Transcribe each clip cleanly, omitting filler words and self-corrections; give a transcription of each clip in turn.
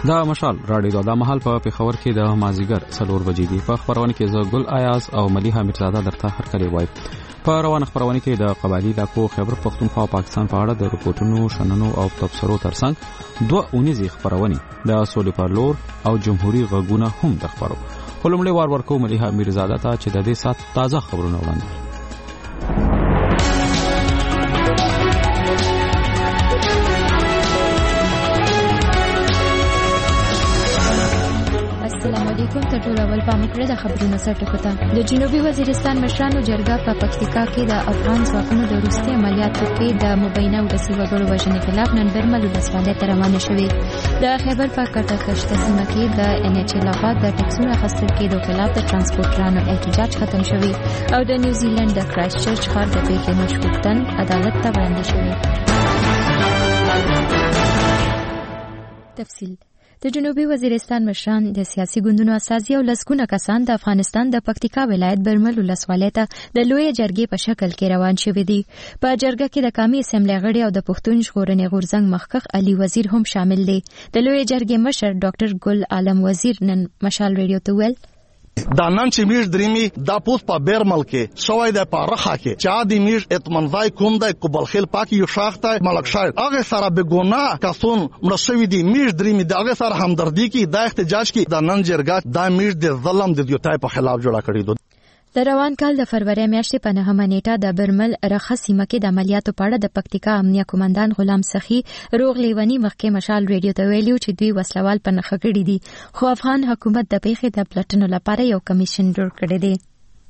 دا مشال راډیو د مهال په پیښور کې د مازیګر 4 بجې دی. په خبرونه کې زه ګل آیاز او ملیحه میرزاده درته هر کله وای. په روان خبرونه کې د قبایلی علاقو خیبر پختونخوا او پاکستان په اړه د رپورټونو شننو او تبصرو ترڅنګ 2 اونیزې خبرونه د سولې پر لور او جمهوریت غږونه هم د خبرو. ولومړی وار ورکو ملیحه میرزاده ته چې د دې سات تازه خبرونه وړاندې. السلام علیکم. ټول اول پام کړئ د خبرونو سرټکو ته. د جنوبي وزیرستان مشرانو جرګه په پکتیکا کې د افغان ځواکونو د وروستي عملیاتو کې د مبینه ولسي وګړو وژنې خلاف نن برمل ولسوالۍ ته روانه شوې. د خیبر په کټکشته سیمه کې د NHA لخوا د ټکسونو اخیستل کېدو خلاف د ترانسپورټرانو احتجاج ختم شوی او د نیوزیلند د کرایسټ چرچ ښار د پیښې مشکوک تن عدالت ته وړاندې شوی. تفصیل د جنوبي وزیرستان مشران د سیاسي ګوندونو اساسي او لسګونه کسان د افغانستان د پکتیکا ولایت برمل ولسوالۍ ته د لوی جرګې په شکل کې روان شوي دي. په جرګه کې د قومي اسمبلی غړي او د پښتون ژغورنې غورځنګ مخکښ علي وزیر هم شامل دي. د لوی جرګې مشر ډاکټر ګل عالم وزیر نن مشال ریډیو ته ویل دا نن چې میش دریمي دا پوس په بیرمل کې شوی د پارخه کې چا دی میش اطمنځای کوم د قبلخیل پاکي یو شاخته ملک شاید هغه سره به ګناه کسون مرشوي دی میش دریمي د هغه سره همدردی کې د احتجاج کې د نن جرګه د میش د ظلم د دیوتای په خلاف جوړه کړی دی. د روان کال د فروری میاشتې په 9مه نیټه د برمل رخه سیمه کې د عملیاتو په اړه د پکتیکا امنیه قومندان غلام سخی روغ لیونی مخکې مشال ریډیو ته ویلو چې دوی وسلوال په نخښه کړي دي، خو افغان حکومت د پیښې د پلټنو لپاره یو کمیشن جوړ کړی دی.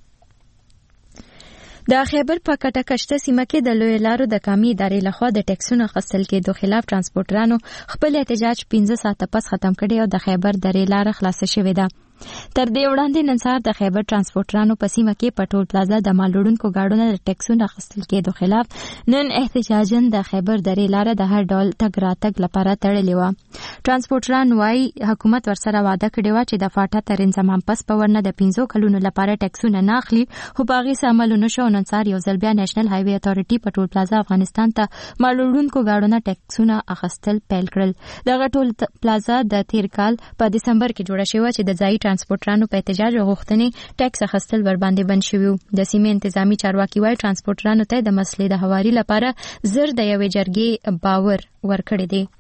د خیبر په کټکشته سیمه کې د لوی لارو د قومي ادارې لخوا د ټکسونو اخیستل کېدو خلاف ترانسپورټرانو خپل احتجاج 15 ساعته پس ختم کړی او د خیبر درې لار خلاصه شوې ده. تر دې وړاندې نن سهار د خیبر ترانسپورټرانو په سیمه کې په ټول پلازا د مال وړونکو ګاډونو د ټکسونو اخیستل کېدو خلاف نن احتجاجن د خیبر درې لار د هر ډول تګ راتګ لپاره تړلې وه. ترانسپورټران وايي حکومت ورسره وعده کړې وه چې د فاټا تر انضمام پس په ورنه د 15 کلونو لپاره ټکسونه نه اخلي، خو په هغې څه عمل ونه شو. نن سهار یو ځل بیا نېشنل هایوي اتارټي په ټول پلازا افغانستان ته مال وړونکو ګاډونو ټکسونه اخیستل پیل کړل. دغه ټول پلازا د تیر کال په دسمبر کې جوړه شوه چې د ځایي ترانسپورټرانو په احتجاج او غوښتنې ټکس اخیستل ور باندې بند شوي. د سیمې انتظامی چارواکي وايي ترانسپورټرانو ته د مسلې د هواري لپاره زر د یوې جرګې باور ورکړی دی.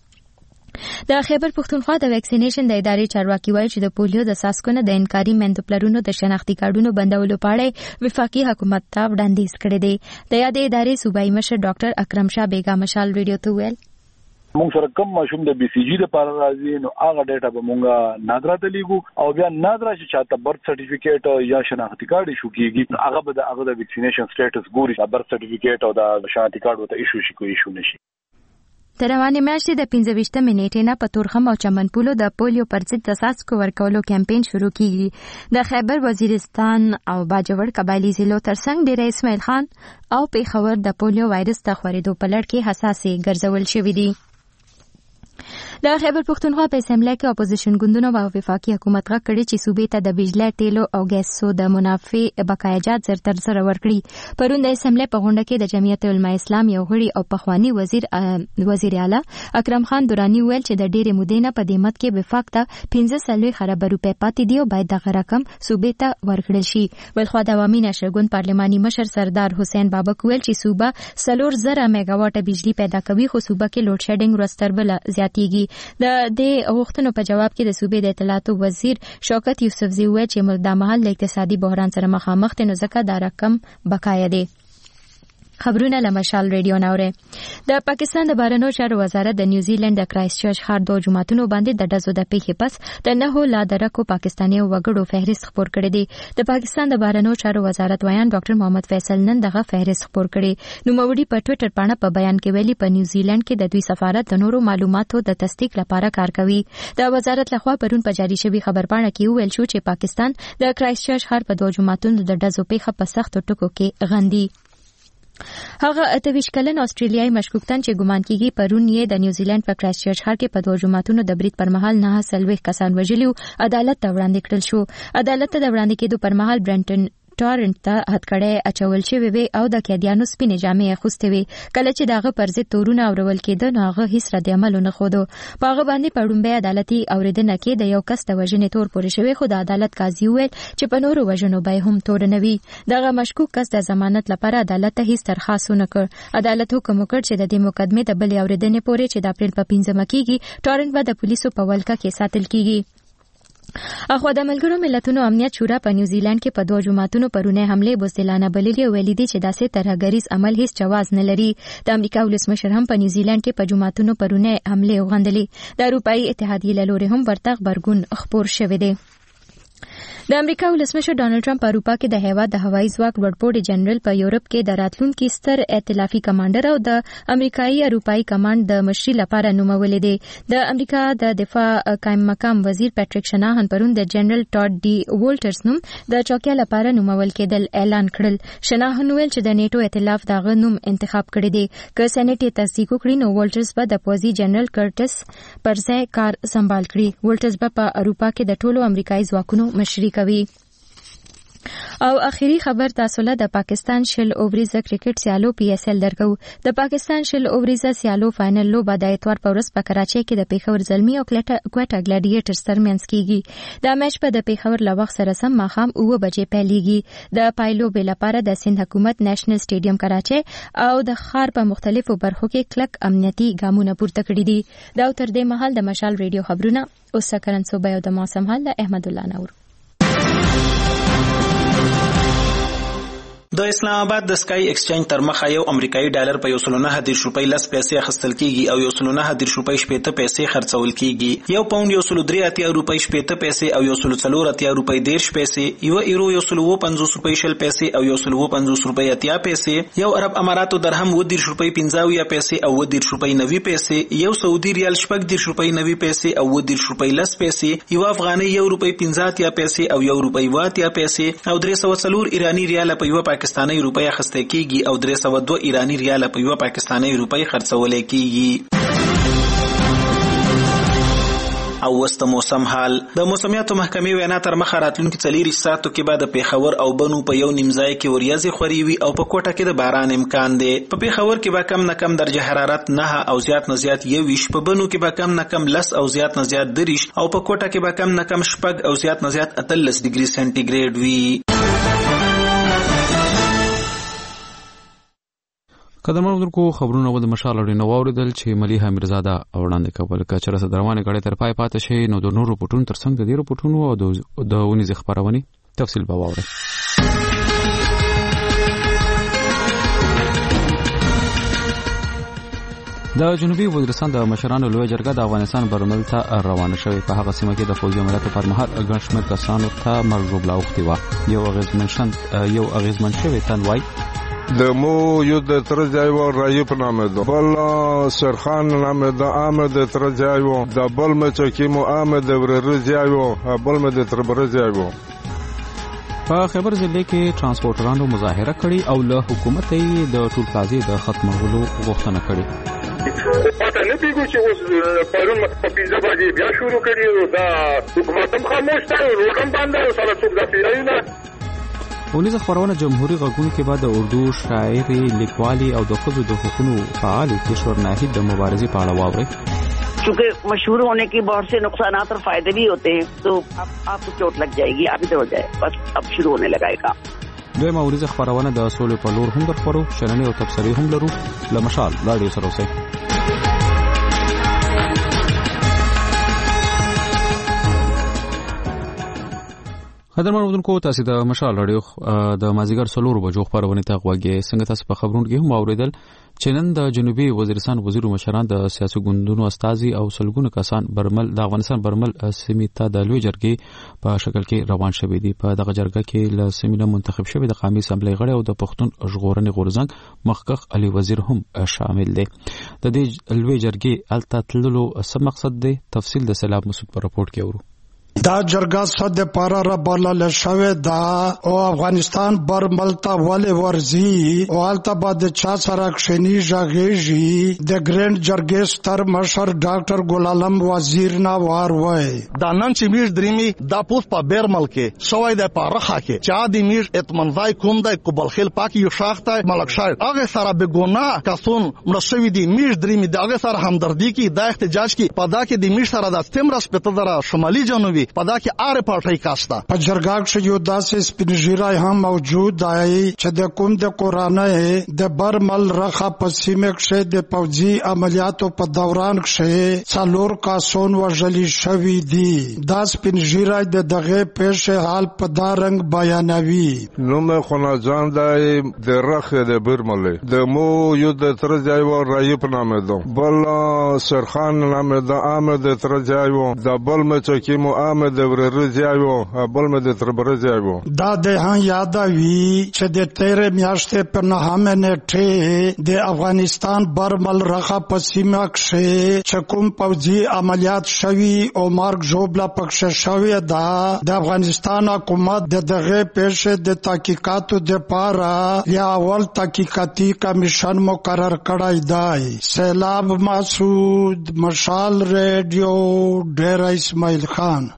د خیبر پختونخوا د ویکسینیشن د ادارې چارواکي وایي چې د پولیو د څاڅکو د انکاري مندوپلرونو د شناختي کارډونو بندولو په اړه وفاقي حکومت ته وړاندیز کړی دی. د یادې ادارې صوبایي مشر ډاکټر اکرم شاه بیگا مشال ریډیو ته ویل مونږ سره کم ماشوم د BCG لپاره راځي نو هغه ډیټا به مونږه نادرا ته لیږو او بیا نادرا چې چاته برث سرټیفیکیټ یا شناختی کارت ایشو کیږي هغه به د ویکسینیشن سټیټس ګوري برث سرټیفیکیټ او د شناختی کارت وته ایشو شي کوي ایشو نشي. د روانې میاشتې د 15 نیټې نه په تورخم او چمنپولو د پولیو پر ضد د څاڅکو ورکولو کمپاین شروع کیږي. د خیبر وزیرستان او باجوړ قبایلی ضلعو ترڅنګ ډیر اسماعیل خان او پیښور د پولیو وایرس ته خورېدو په لړ کې حساسې ګرځول شوي دي. د خیبر پختونخوا په اسمبلی کې اپوزیشن ګوندونو او وفاقي حکومت غږ کړی چې صوبې ته د بجلی تیلو او ګیسو د منافع بقایاجات زر تر سره ورکړي. پرون د اسمبلی په غونډه کې د جمعیت علماء اسلام یو غړي او پخوانی وزیر اعلی اکرم خان دورانی ویل چې د ډېرې مودې نه په دې مد کې وفاق ته 15 خراب روپۍ پاتې دي او باید دغه رقم صوبې ته ورکړل شي. بلخوا د عوامي نشر ګوند پارلماني مشر سردار حسین بابک ویل چې صوبه 4,000 میگاواټه بجلی پیدا کوي خو صوبه کې لوډ شیډینګ ورځ تر بله زیاتیږي. د دې غوښتنو په جواب کې د صوبې د اطلاعاتو وزیر شوکت یوسفزي وویل چې ملک د مهال له اقتصادي بحران سره مخامخ دی نو ځکه دا رقم بقایا دی. خبرونه له مشال ریډیو ناوره. د پاکستان د بهرنیو چارو وزارت د نیوزیلند د کرایسټ چرچ ښار 2 جماعتونو باندې د ډزو د پیښې پس د 9 لا درکو پاکستاني وګړو فهرست خپور کړی دی. د پاکستان د بهرنیو چارو وزارت ویان ډاکټر محمد فیصل نن دغه فهرست خپور کړی. نوموړي په ټوئیټر باندې په بیان کې ویلي په نیوزیلند کې د دوی سفارت د نورو معلوماتو د تصدیق لپاره کار کوي. د وزارت لخوا پرون په جاری شوی خبرپاڼه کې ویل شو چې پاکستان د کرایسټ چرچ ښار په 2 جماعتونو د ډزو پیښه په سختو ټکو کې غندي. هغه 28 کلن استرالیایي مشکوکتن چې ګمان کیږي پرون یې د نیوزیلند په کرایسټ چرچ ښار کې په 2 جماعتونو د برید پر مهال 9 کسان وژلي عدالت ته وړاندې کړل شو. عدالت ته د وړاندې کېدو پر مهال برنټن ټورنټ ته هتکړې اچول شوی وي او د قیدیانو سپینې جامې اغوستې وي. کله چې دغه پر ضد تورونه اورول کېده نو هغه هیڅ رد عمل نه خوده. په هغه باندې په لومړي عدالتي اوریدنه کې د یو کس د وژنې تور پورې شوی، خو د عدالت قاضي وویل چې په نورو وژنو به هم تور نه وي. دغه مشکوک کس د ضمانت لپاره عدالت ته هیڅ درخواست ونه کړ. عدالت حکم وکړ چې د دې مقدمې د بلې اوریدنې پورې چې د اپریل په 15 کېږي ټورنټ به د پولیسو په ولکه کې ساتل کېږي. اخوا د ملګرو ملتونو امنیت شورا په نیوزیلند کې په 2 جمعاتونو پرونه حمله بوزدلانه بللې او ویلي دي چې داسې ترهګریز عمل هیڅ جواز نه لري. د امریکا ولسمشر هم په نیوزیلند کې په جمعاتونو پرونه حمله وغندلې. د اروپאי اتحادیې له لوري هم ورته خبرګون خپور شوی دی. د امریکا ولسمشر ډانلډ ټرمپ په اروپا کې د هیواد د هوایي ځواک لوړپوړي جنرال په یورپ کې د راتلونکي ستر ائتلافي کمانډر او د امریکایي اروپאי کمانډ د مشري لپاره نومولې دي. د امریکا د دفاع قائم مقام وزیر پیټریک شناهن پرون د جنرال ټاډ ډي وولټرز نوم د چوکۍ لپاره نومول کېدل اعلان کړل. شناهن ویل چې د نیټو ائتلاف دغه نوم انتخاب کړی دی. که سېنات یې تصدیق وکړي نو وولټرز به د پوځي جنرال کرټس پر ځای کار سمبال کړي. وولټرز به په اروپا کې د ټولو امریکایي ځواکونو مشري کوي. او اخیری خبر تاسو له د پاکستان شل اووریزه کرکټ سیالو PSL درکو. د پاکستان شل اووریزه سیالو فائنل لوبه د اتوار په ورځ په کراچۍ کې د پیښور زلمی او کوټا ګلیډیټرز ترمنځ کیږي. دا میچ په د پیښور له وخت سره سم ماښام 9 بجې پیلېږي. د پایلو بل لپاره د سند حکومت نېشنل سټیډیم کراچۍ او د ښار په مختلفو برخو کې کلک امنیتي ګامونه پورته کړي دي. دا تر دې مهال د مشال ریډیو خبرونه اوس سکرن صوبې او د موسم حال د احمد الله نور. د اسلام آباد د سکای ایکسچینج تر مخه یو امریکایي ډالر په 1.9 روپۍ لس پیسې اخیستل کیږي او 1.9 روپۍ شپېته پیسې خرڅول کیږي. یو پاوند 1.3 روپۍ شپېته پیسې او 1.4 روپۍ 10 پیسې، یو ایرو 1.50 روپۍ شل پیسې او 1.50 روپۍ 80 پیسې، یو عرب اماراتو درهم 10 روپۍ 50 پیسې او 10 روپۍ 90 پیسې، یو سعودي ریال 10 روپۍ 90 پیسې او 10 روپۍ لس پیسې، یو افغاني 1 روپۍ 50 پیسې او 1 روپۍ 80 پیسې او 304 ایرانی ریال په یو پاکستانی روپۍ اخیستل کیږي او 302 ایرانی ریال په یو پاکستانی روپۍ خرڅول کیږي. او وست موسم حال. د موسمیاتو محکمې وینا تر مخه راتلونکي 4 ساعتو کې بعد پیښور او بنو په یو نیمځای کې وریځې خوري وي او په کوټه کې د باران امکان دی. په پیښور کې به کم نه کم درجه حرارت 9 او زیات نه زیات 21، په بنو کې به کم نه کم 10 او زیات نه زیات 30 او په کوټه کې به کم نه کم 10 او زیات نه زیات 13 ډیګري سنټیګریډ وي. قدرمنو خبرونه و د مشال اړینه واوریدل چې ملیحه میرزاده وړاندې کول کچره صدروانه غړي تر پای پاتې شي نو د نورو پټون تر څنګ د ډیرو پټونو او د ونیز خبرونه تفصیل به واوري. د جنوبي وزیرستان د مشرانو لوی جرګه د افغانستان برمل ته روانه شوې. په هغه سیمه کې د فوجي عملیاتو پر مهال ګڼ شمېر کسانو ته مرګ ژوبلا اوښتې وه. یو اغیزمن شوی تن وایي د مو یو د ترجایو رایو په نامه ده، بل سرخان نامه ده، آمد ترجایو د بل مچکی مو آمد وررجایو بل مد تربرجایو. په خیبر ضلع کې ترانسپورټرانو مظاهره کړې او له حکومت یې د ټول پلازې د ختمولو غوښتنه کړې. پته نه پیږو چې اوس پرون په 15 بجې بیا شروع کړي دا حکومت هم خاموش دی، روډم بند دی، سره څوک د پیرایي نه. ونیز خبرونه جمهوری غږون کې بعد د اردو شاعري لیکوالي او د خود د حقوقو فعال کشور ناهید د مبارزې په اړه واوري. چونکہ مشہور ہونے کے بہت سے نقصانات اور فائدے بھی ہوتے ہیں تو اب آپ کو چوٹ لگ جائے گی، اب ادھر ہو جائے بس اب شروع ہونے لگا ہے کام. دوی موريز خبرونه د سولې په لور هم درخورو شننې او تبصرې هم لرو. لمشال رادیو سره اوسئ. قدرمنو تاسو د مشال رادیو د مازیګر 4 بجو خبرونه ته غوږی څنګه تاسو په خبرونو کې هم اوریدل چې نن د جنوبي وزیرستان وزیر مشران د سیاسي ګوندونو استازي او سلګونو کسان برمل د افغانستان برمل سیمې د لوی جرګې په شکل کې روان شوي دي. په دغه جرګه کې له سیمې منتخب شوی د قومي اسمبلی غړي او د پښتون ژغورنې غورځنګ مخکخ علي وزیر هم شامل دي. د دې لوی جرګې الته تللو څه مقصد دی؟ تفصیل د سلام مسعود په راپورټ کې اورو. دا جرګه صد پارا را بلل شوې دا او افغانستان برملتا ولې ورزي او البته بعد چا سره کښنی ژغېږي د ګرند جرګې ستر مشر ډاکټر ګل عالم وزیر نا وار وای دا نن چې میش درېمي دا پوس په بیرمل کې شوی د پارخه کې چا د میش اطمنځای کوم د قبلخیل پاک یو شاخته ملکشای هغه سره به ګناه کسون مرشوي دي میش درېمي دغه سره همدردی کې د احتجاج کې پدا کې د میش سره د استمرس په تدره شمالي جنوبي پدا کې اره پټي کاستا په جرګه کې یو داسې سپینژیرای هم موجود دی چې د کوم د قرانه د برمل رخه په سیمه کې د پوځي عملیاتو په دوران کې څلور کاسون وژل شوی دي دا سپینژیرای د دغه پیښه حال په دا رنگ بیانوي نو مې خنا ځان دی د رخه د برمل د مو یو د ترځای و رایو په نامه ده بل سرخان نامه ده آمد ترځای و د بل مې چې مو آمد ورزیاو بل مې د تربرزیاو دا د هان یادوي چې د 13 میاشتې په نهمه نیټه د افغانستان برمل رخه په سیمه کې چې کوم پوځي عملیات شوی او مارک جوبلا پکښ شوی دا د افغانستان حکومت دغه پیښه د تحقیقاتو د پاره یا اول تحقیقاتي کمیشن مقرر کړای دی سیلاب مسعود مشال ریډیو ډیر اسماعیل خان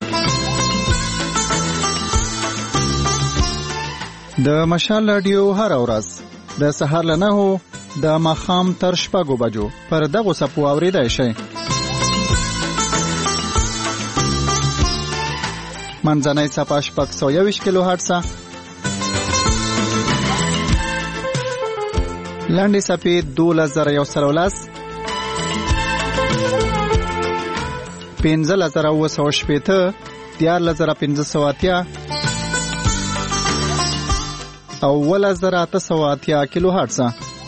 د مشال رادیو هر ورځ د سهار له 9 د ماښام تر 6 بجو پر دغه سپو اوریدای شي منځنۍ صفحه شپږ 120 کیلو هرتز لاندې صفحه 2113 15980 14580 او 1880 کیلو هرتز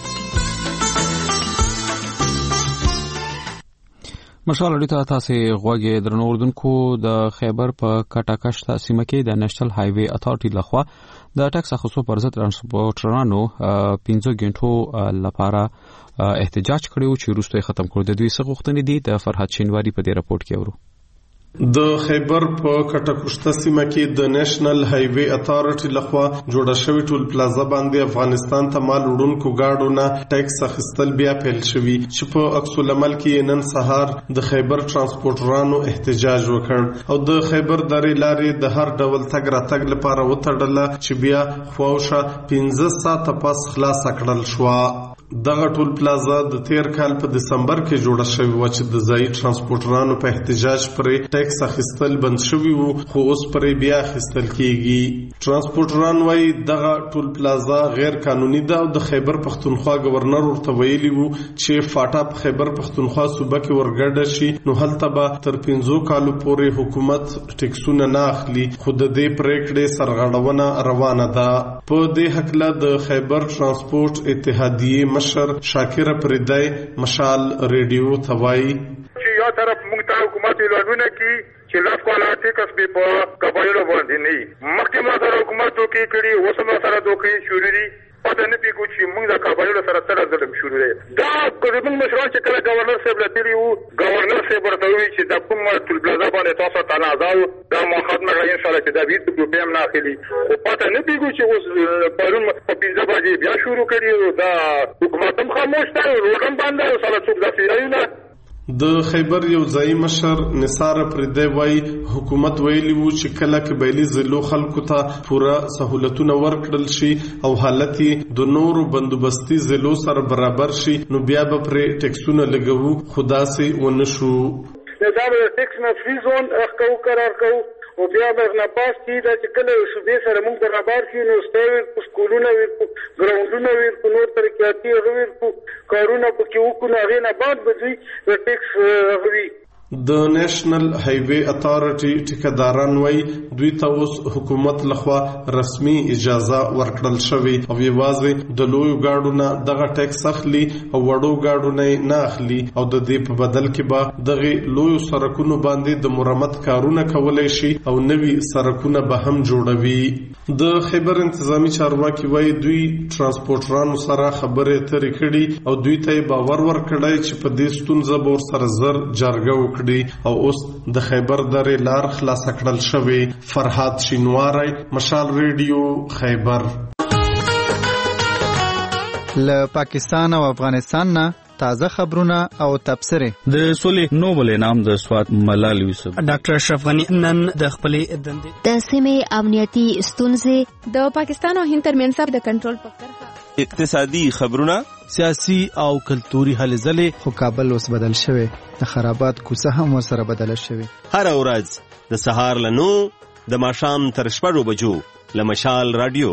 مشال اړیته تاسو غوږی درنو اردوونکو د خیبر په کټاکشت سیمه کې د نېشنل های وی اتھارټي لخوا د ټکس اخیستو پر ضد ترانسپورټرانو 15 غنټو لپاره احتجاج کړو چې وروسته ختم کړو. د دوی څخه غوښتنې دي د فرحت شینواری په دې راپورټ کې ورو. د خیبر په کټاکشت سیمه کې د نېشنل های وی اتھارټي لخوا جوړه شوې ټول پلازا باندې افغانستان ته مال وړونکو گاډو نه ټیکس اخیستل بیا پیل شوی چې په عکس العمل کې نن سهار د خیبر ترانسپورټرانو احتجاج وکړ او د خیبر درې لارې د هر ډول تګ راتګ لپاره وتړل چې بیا خواوشه 15 ساعته پس خلاص کړل شو. دغه ټول پلازا د 13 کال په دسمبر کې جوړه شوې و چې د ځای ترانسپورټرانو په احتجاج پرې ټیکس اخیستل بند شوی وو خو اوس پرې بیا اخیستل کیږي. ترانسپورټران وايي دغه ټول پلازا غیر قانوني ده او د خیبر پختونخوا گورنر ورته ویلي وو چې فاټا په خیبر پختونخوا صوبه کې ورګډ شي نو هلته به تر 15 کالو پورې حکومت ټیکسونه نه اخلي خو د دې پریکړې سرغړونه روانه ده. په دې حق د خیبر ترانسپورټ اتحادیه مشر شاکر پردای مشال ریډیو توای چې یو طرف موږ ته حکومت اعلانونه کوي چې لاس کواله ټیکس به په قبایلو باندې نه مخکې ما سره حکومت دوکې کړي اوس ما سره دوکې شروع دي پته نه پیګو چې موږ د قبایلو سره سره ظلم شروع دی. دا کوم مشران چې کله گورنر صاحب لتلی وو گورنر صاحب ورته وی چې د کوم ټول پلازا باندې تاسو تنازع دا مخاطب نه ان شاء الله چې دا ویډیو پروګرام نه اخلي او پته نه پیګو چې اوس پرون په 15 بجې بیا شروع کړي دا حکومت هم خاموش دی روغم باندې سره څوک داسې نه. د خیبر یو ځای مشر نثار پردی وای حکومت ویلی وو چې کله قبایلی ضلعو خلکو ته پوره سہولتونه ورکړل شي او حالت د نورو بندوبستي ضلعو سره برابر شي نو بیا به پرې ټیکسونه لګوو خدا سي ونشو. دا د ټیکس نه فری زون اخکو قرار کو او بیا به نه پاس کی دا چې کله صوبې سره موږ برابر شي نو ستاسو سکولونه وي ګراوندونه وي نور ترقیاتي وي کارونه پکې وکړو هغه نه بعد به دوی ټیکس غوي. د نېشنل های وی اتھارټي ټیکداران وای دوی ته اوس حکومت لخوا رسمي اجازه ورکړل شوی او یوازې د لوی گاډو نه دغه ټیکس اخلي او وړو گاډو نه اخلي او د دې په بدل کې به دغه لوی سرکونو باندې د مرمت کارونه کولای شي او نوي سرکونه به هم جوړوي. د خیبر انتظامی چارواکي وای دوی ترانسپورټرانو سره خبرې اترې کړي او دوی ته باور ورکړی چې په دې ستونزه به سره زر جرګه کړي او اوس د خیبر درې لار خلاص کړل شوی. فرهاد شینواری، مشال ریډیو، خیبر. له پاکستان او افغانستان نه تازه خبرونه او تبصره. د سولې نوبل انعام د سوات ملال یوسف. ډاکټر اشرف غنی نن د خپلې دندې د سیمې امنیتي ستونزې، د پاکستان او هند ترمنځ د کنټرول په کرښه، اقتصادي خبرونه، سیاسي او کلتوري هلې ځلې. خو کابل اوس بدل شوی، د خرابات کوڅه هم ورسره بدله شوی. هر ورځ د سهار له 9 د ماښام تر 6 بجو له مشال رادیو.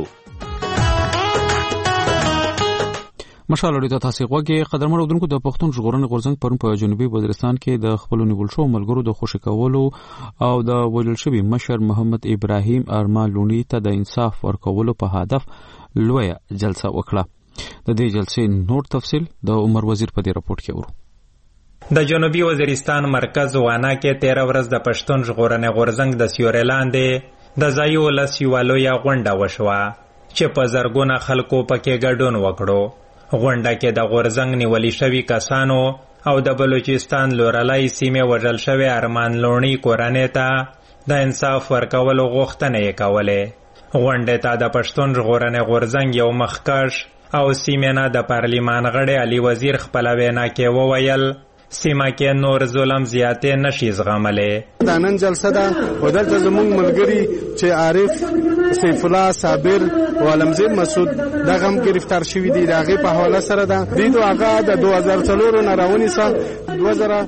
مشال اړیدو ته تاسو غوږی قدرمن اودونکو. د پښتون ژغورنې غورځنګ پرون په جنوبي وزیرستان کې د خپل نیول شو ملګرو د خوشی کولو او د ویلل شوی مشر محمد ابراهیم ارمان لونی ته د انصاف ورکولو په هدف لوی جلسه وکړه. د دې جلسې نور تفصیل د عمر وزیر په دې راپورټ کې ورو. د جنوبي وزیرستان مرکز وانا کې 13 ورځ د پښتون ژغورنې غورځنګ د سیوري لاندې د ځایي ولس یوه لویه غونډه وشوه چې په زرګونه خلکو پکې ګډون وکړو. غونډه کې د غورځنګ نیولي شوي کسانو او د بلوچستان لورلای سیمې وژل شوی ارمان لونی کورنۍ ته د انصاف ورکولو غوښتنه یې کولې. غونډې ته د پښتون ژغورنې غورځنګ یو مخکښ او سیمې نه د پارلیمان غړی علي وزیر خپله وینا کې وویل سیمه کې نور ظلم زیاتې نشي زغملی. دا نن جلسه ده او دلته زموږ ملګري چې عارف، سیف الله، صابر او علمزید مسعود دغه هم گرفتار شوي دي. د هغې په حواله سره ده دوی دو هغه د 2004 نه راونیسه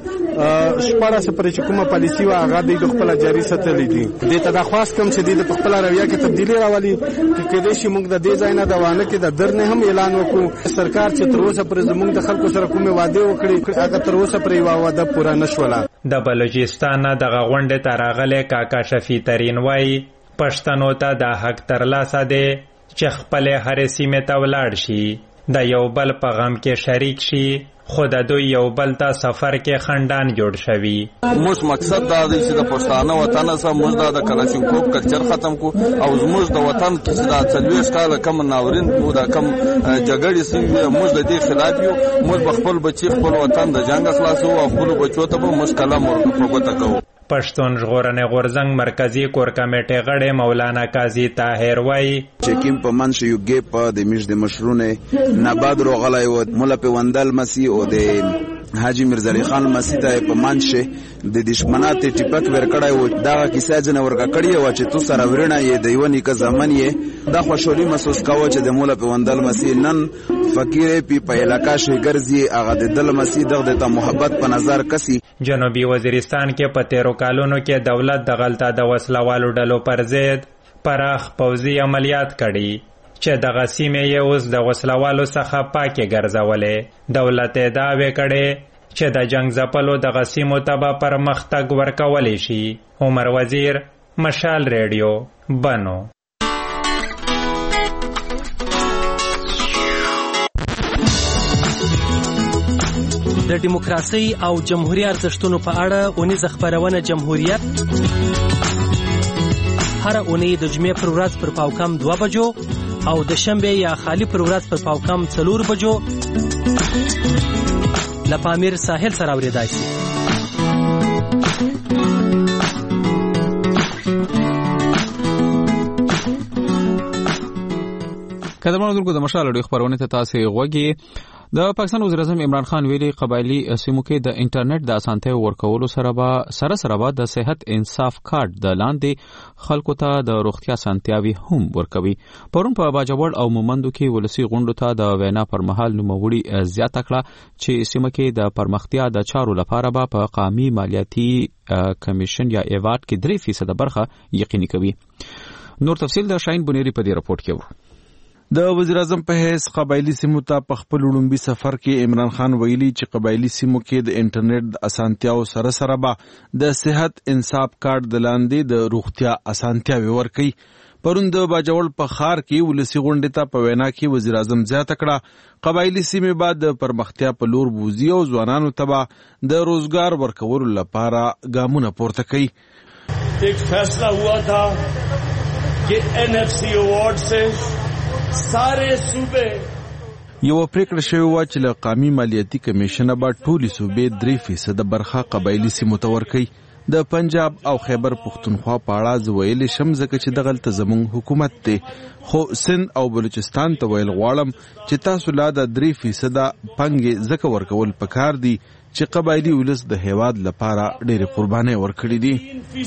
2014 پورې چې کومه پالیسي وه هغه دوی د خپله جاري ساتلی دي. دې ته دا خواست کوم چې دوی د په خپله رویه کې تبدیلي راولي چې کیدای شي موږ د دې ځای نه د وانه کې د درنې هم اعلان وکړو. سرکار چې تر اوسه پورې زموږ د خلکو سره کومې وعدې وکړې هغه تر اوسه پورې یوه وعده پوره نه شوله. د بلوچستان نه دغه غونډې ته راغلی کاکا شفیع ترین وایي پښتنو ته دا حق ترلاسه دی چې خپلې هرې سیمې ته ولاړ شي، د یو بل په غم کې شریک شي، خو د دوی یو بل ته سفر کې خندان جوړ شوي. موږ مقصد دا دی چې د پښتانه وطن سره موږ د کلاشینکوف کلچر ختم کو او زموږ د وطن کې چې د 40 کال کم ناورین او د کم جګړې سوي موږ د دې خلاف یو. موږ خپل بچي خپل وطن د جنگ خلاصو او خپل بچو ته به مشکله مرګ کوو. پښتون ژغورنې غورځنګ مرکزی کور کمیټې غړی مولانا قاضي طاهر وایي چې کوم په منځ یو ګیپ د میش د مشرونه نباد روغلای و مولا پیوندل مسی او د حاجی مرزا علی خان مسجد په منځ د دشمنات ټیپک ورکړای و. دا کیسه جن ورګه کړی و چې تو سره ورنه یې د یو نیکه ځمن یې دا خوشحالي محسوس کاوه چې د مولا پیوندل مسی نن فقیر په علاقہ شي ګرځي هغه د دل مسی دغه ته محبت په نظر کسي. جنوبي وزیرستان کې په 13 کالونو کې دولت د غلطه د وسلوالو ډلو پر ضد پراخ پوځي عملیات کړي چې دغه سیمې یې اوس د وسلوالو څخه پاکې ګرځولې. دولت یې دعوې کړې چې د جنگ ځپلو دغه سیمو ته به پرمختګ ورکولی شي. عمر وزیر، مشال ریډیو، بنو. د دیموکراسي او جمهوریت ارزښتونو په اړه اونیزه خبرونه جمهوریت هر اونۍ د جمعې پر ورځ پر پاوکم 2 بجو او د شنبه یا خالی پر ورځ پر پاوکم 4 بجو له پامیر ساحل سره اوریدای شي. قدرمن اودونکو د مشال اړیدو خبرونه ته تاسو غوږی. د پاکستان وزیر اعظم عمران خان ویلي قبایلی سیمو کې د انټرنیټ د اسانتیو ورکولو سره به د صحت انصاف کارت د لاندې خلکو ته د روغتیا اسانتیاوي هم ورکوي. پرون په باجوړ او مومندو کې ولسی غونډو ته د وینا پر مهال نوموړي زیاته کړه چې سیمه کې د پرمختیا د چارو لپاره به په قومي مالیاتي کمیشن یا ایوات کې 3% برخه یقیني کوي. نور تفصیل د شاهین بنيري په دې راپورټ کې و. د وزیر اعظم په حیث قبایلی سیمو ته په خپل لومبي سفر کې عمران خان ویلي چې قبایلی سیمو کې د انټرنیټ د اسانتیاو سره به د صحت انصاف کارت د لاندې د روغتیا اسانتیاوي ورکوي. پرون د باجوړ په خار کې ولسی غونډې ته په وینا کې وزیر اعظم زیاته کړه قبایلی سیمې بعد د پرمختیا په لور بوزي او ځوانانو ته د روزګار ورکولو لپاره ګامونه پورته کوي. ایک فیصلہ ہوا تھا کہ NFC ایوارڈ سے سارے صوبے یو پریکړه شوې وه چې له قامي مالیاتي کمیشنه به ټولې صوبې 3% برخه قبایلي سیمو ته ورکوي. د پنجاب او خیبر پښتونخوا په اړه زه ویلی شم ځکه چې دغلته زموږ حکومت دی، خو سند او بلوچستان ته ویل غواړم چې تاسو لا د 3% پانګې ځکه ورکول پکار دي چې قبایلي ولس د هیواد لپاره ډېرې قربانۍ ورکړي دي.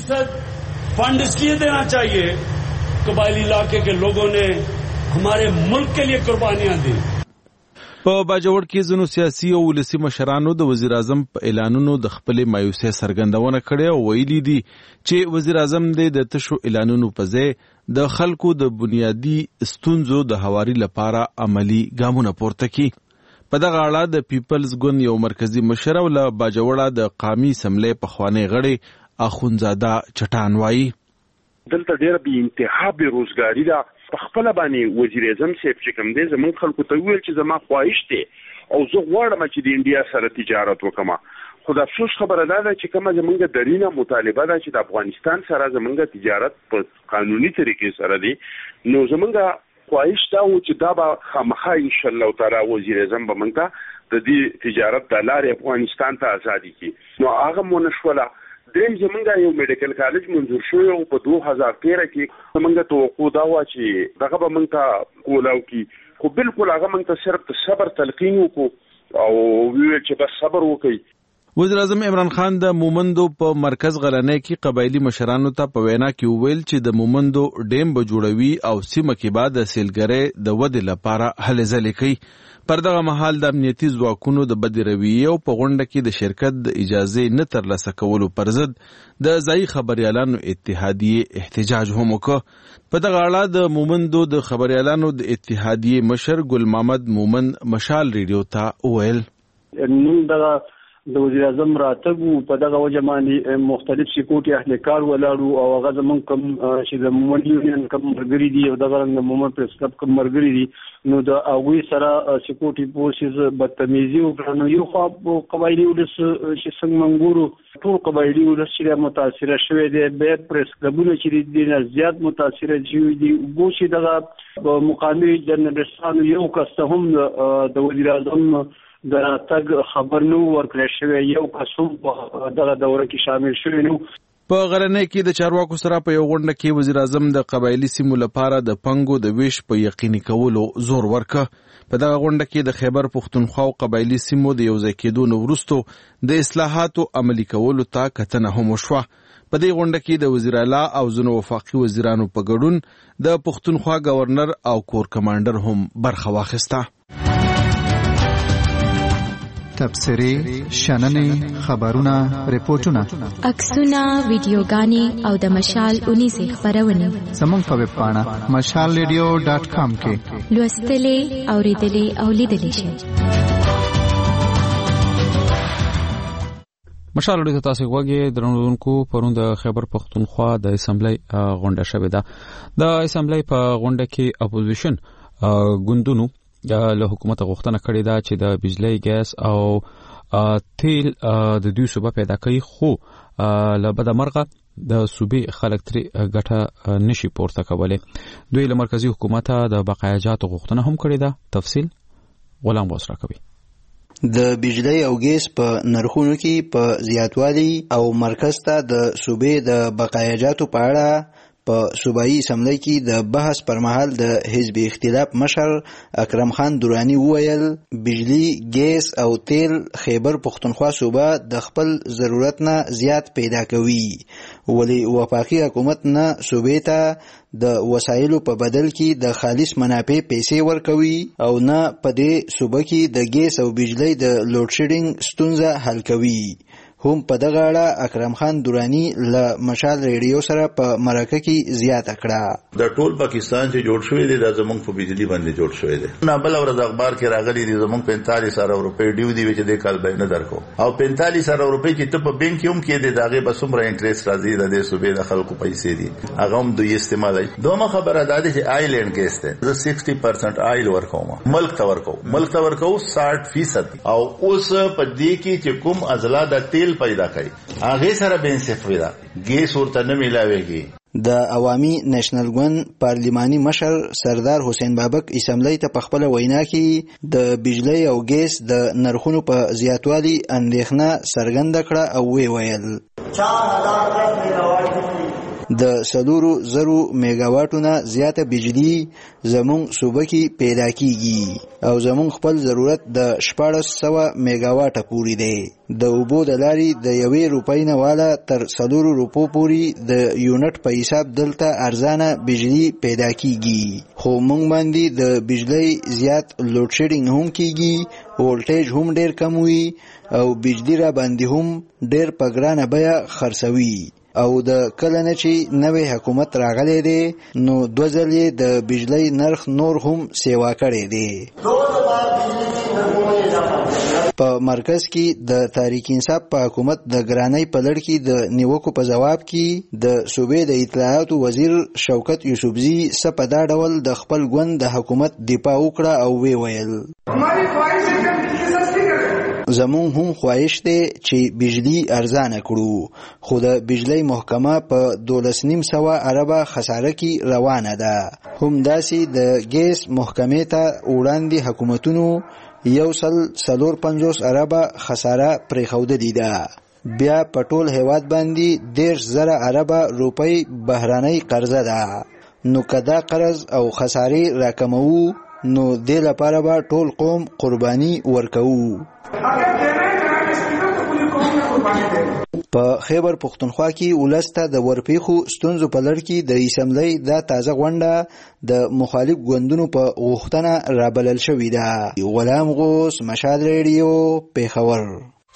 3% fund इसलिए देना चाहिए कबायली इलाके के लोगों ने हमारे मुल्क के लिए कुर्बानियां दी. په باجوړ کې ځینو سیاسي او ولسي مشرانو د وزیر اعظم په اعلانونو د خپلې مایوسۍ څرګندونه کړې او ویلي دي چې وزیر اعظم د تشو اعلانونو په ځای د خلکو د بنیادي ستونزو د هواري لپاره عملی ګامونه پورته کړي. په دغه اړه د پیپلز ګوند یو مرکزی مشر او له باجوړه د قامي اسمبلی پخوانی غړی اخونزاده چټان وایي دلته ډېره بې انتها بېروزګاري ده. په خپله باندې وزیر اعظم صاحب چې کوم دی زموږ خلکو ته وویل چې زما خواهش دی او زه غواړم چې د انډیا سره تجارت وکړم، خو د افسوس خبره دا ده چې کومه زموږ درینه مطالبه ده چې د افغانستان سره زموږ تجارت په قانوني طریقې سره دی، نو زموږ خواهش دا و چې دا به خامخا انشاءالله تعالی وزیر اعظم به موږ ته د دې تجارت د لارې افغانستان ته ازادي کړي. نو هغه ونه شوله. دریم زمونږ یو میډیکل کالج منظور شوی او په 2013 کې زمونږ توقع دا وه چې دغه به موږ ته کولاو کړي، خو بالکل هغه موږ ته صرف د صبر تلقین وکړو او ویل چې بس صبر وکړئ. وزیر اعظم عمران خان د مومندو په مرکز غلنۍ کې قبایلي مشرانو ته په وینا کې وویل چې د مومندو ډیم به جوړوي او سیمه کې به د سیلګرۍ د ودې لپاره هلې ځلې کوي. پر دغه مهال د امنیتي ځواکونو د بدې رویې او په غونډه کې د شرکت د اجازې نه ترلاسه کولو پر ضد د ځایي خبریالانو اتحادیې احتجاج هم وکړ. په دغه اړه د مومندو د خبریالانو د اتحادیې مشر ګل محمد مومند مشال ریډیو ته وویل نن دغه د وزیر اعظم راتګ په دغه وجه باندې مختلف سکیورټي اهلکار ولاړو او هغه زمونږ کوم چې د مومند یونین کوم مرګري دي او دغه د مومند پریس کلب کوم مرګري دي نو د هغوی سره سکیورټي فورسز بدتمیزي وکړه. نو یو خوا قبایلي ولس چې څنګه موږ ګورو ټول قبایلي ولس چې متاثره شوی دی، بیا پریس کلبونه چې دي نه زیات متاثره شوي دي. اوبو چې دغه مقامي جرنالستانو یو کس ته هم د وزیر اعظم د راتګ خبر نو ورکړی شوی، یو کس هم په دغه دوره کې شامل شوی نو. په غرنۍ کې د چارواکو سره په یو غونډه کې وزیر اعظم د قبایلي سیمو لپاره د پنګو د ویش په یقیني کولو زور ورکړ. په دغه غونډه کې د خیبر پښتونخوا او قبایلي سیمو د یوځای کېدو نه وروسته د اصلاحاتو عملي کولو ته کتنه هم وشوه. په دې غونډه کې د وزیر اعلی او ځینو وفاقي وزیرانو په ګډون د پښتونخوا گورنر او کور کمانډر هم برخه واخیسته. تبصرې، شننې، خبرونه، ریپورتونه، عکسونه، ویډیوګانې او د مشال اونیزې خپرونې زموږ په ویب پاڼه mashalradio.com کې لوستلې، اوریدلې او لیدلې شئ. مشال اړیکه تاسو وګورئ درنونکو پرون د خیبر پښتونخوا د اسمبلی غونډه شوې ده. د اسمبلی په غونډه کې اپوزیشن ګوندونو له حکومت غوښتنه کړې ده چې د بجلی، ګیس او تیل د دوی صوبه پیدا کوي، خو له بده مرغه د صوبې خلک ترې ګټه نشي پورته کولی. دوی له مرکزی حکومت د بقایاجاتو غوښتنه هم کړې ده. تفصیل غلام بوس راکوي. د بجلی او ګیس په نرخونو کې په زیاتوالي او مرکز ته د صوبې د بقایاجاتو په اړه په صوبایي اسمبلی کې د بحث پر مهال د حزب اختلاف مشر اکرم خان درانی وویل بجلی، ګیس او تیل خیبر پښتونخوا صوبه د خپل ضرورت نه زیات پیدا کوي، ولی وفاقي حکومت نه صوبې ته د وسایلو په بدل کې د خالص منافع پیسې ورکوي او نه په دې صوبه کې د ګیس او بجلی د لوډ شیډینګ ستونزه حل کوي. هم په دغه اړه اکرم خان درانی له مشال ریډیو سره په مرکه کې زیاته کړه. د ټول پاکستان چې جوړ شوی دی د زمونږ په بجلی باندې جوړ شوی دی. نه بل ورځ اخبار کې راغلی دی زمونږ 45,000 روپۍ ډیو دی چې د کال به نه درکو او 45,000 روپۍ چې ته په بانک کې هم کې دی داغه به څومره انټرست راځي د صوبې د خلکو پیسې دي هغه هم دوی استعمالوي. دومره خبره ده چې آیلند ګیس ته 60% آیل ورکوم ملک ته ورکو 60% او اوس په دې کې چې کوم ازلا د تیل پیدا کوي هغه سره به انصاف وي. ګیس ورته نه ملاويږي. د عوامي نېشنل ګوند پارلیماني مشر سردار حسین بابک اسمبلی ته په خپله وینا کې د بجلی او ګیس د نرخونو په زیاتوالي اندېښنه څرګنده کړه او ویې ویل 4010 میګاواټ د 400 میګاواټونه زیاته بجلی زموږ صوبه کې پیدا کیږي او زموږ خپل ضرورت د 1400 میګاواټه پورې دی د اوبو د لارې د 1 روپۍ نه والا تر 4 روپو پورې د یونټ په حساب دلته ارزانه بجلی پیدا کیږي خو موږ باندې د بجلی زیات لوډ شیډینګ هم کیږي ولټیج هم ډیر کم وي او بجلی را باندې هم ډیر په ګرانه بیه خرڅوي او د کله نه چې نوې حکومت راغلی دی نو 2 ځلې د بجلی نرخ نور هم سیوا کړی دی په مرکز کې د تحریک انصاف په حکومت د ګرانۍ په لړ کې د نیوکو په جواب کې د صوبې د اطلاعاتو وزیر شوکت یوسفزي څه په دا ډول د خپل ګوند د حکومت دفاع وکړه او وی ویل زمون هم خواهش دی چې بجلی ارزانه کړو خو د بجلی محکمه په 12.5 اربه خساره کې روانه ده هم داسې د ګیس محکمې ته وړاندې حکومتونو 150 اربه خساره پرېښودلې ده بیا په ټول هیواد باندې 10,000 اربه روپۍ بهرانۍ قرضه ده نو که دا قرض او خسارې راکموو نو دې لپاره به ټول قوم قرباني ورکوو په خیبر پختونخوا کې ولس ته د ورپېښو ستونزو په لړ کې د اسمبلی دا تازه غونډه د مخالف ګوندونو په غوښتنه رابلل شوې ده غلام غوث مشال ریډیو پیښور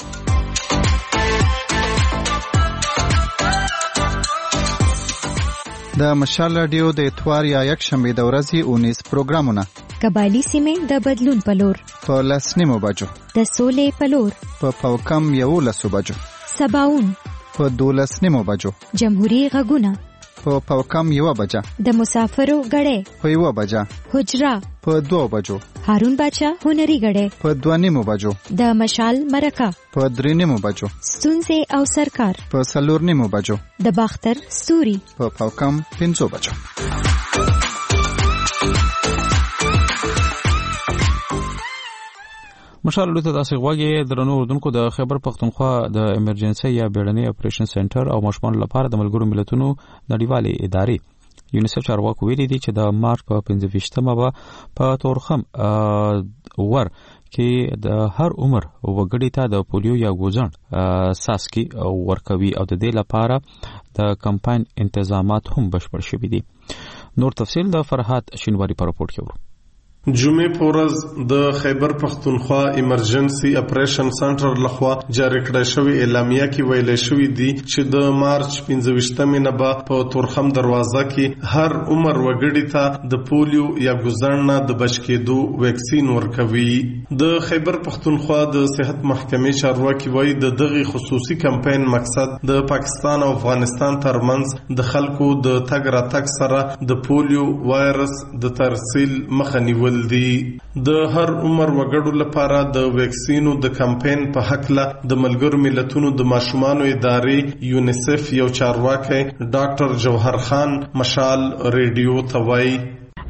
د مشال رادیو د اتوار یا یکشنبه د ورځې 19 پروګرامونه قبایلی سیمې د بدلون په لور په 10 بجو د سولې په لور په پاوکم 11 بجو سباون په 12 بجو جمهوریت غږونه په پاوکم 1 بجه د مسافرو غړې په 1 بجه حجرا په 2 بجو هارون باچا هنري غړې په 2 بجو د مشال مرکه په 3 بجو ستونزې او سرکار په 4 بجو د باختر ستوري په پاوکم 5 بجو مشال لوته تاسو غوږی درنو اردوونکو د خیبر پختونخوا د ایمرجنسي یا بیړني اپریشن سنټر او مشمول لپاره د ملګرو ملتونو نړیوالې ادارې یونیسف چارواکو ویلي دي چې د مارچ په 15مه به په تورخم ور کې د هر عمر وګړي ته د پولیو یا ګوزن ساسکي ورکوي او د دې لپاره د کمپاین انتظامات هم بشپړ شوي دي نور تفصیل د فرحات شینواری په راپورټ کې ورو جمعې په ورځ د خیبر پختونخوا ایمرجنسي اپریشن سنټر لخوا جاری کړه شوی اعلامیه کې ویل شوی دی چې د مارچ 15مه نه به په تورخم دروازه کې هر عمر وګړي ته د پولیو یا ګوزن نه د بچ کېدو ویکسین ورکوي د خیبر پختونخوا د صحت محکمې چارواکي وایي د دغه خصوصي کمپاین مقصد د پاکستان او افغانستان ترمنځ د خلکو د تګ راتګ سره د پولیو وایرس د ترسیل مخه نیول دی د هر عمر وګړو لپاره د ویکسینو د کمپاین په حق له د ملګرو ملتونو د ماشومانو ادارې یونیسف یو چارواکي ډاکټر جوهر خان مشال ریډیو ته وایي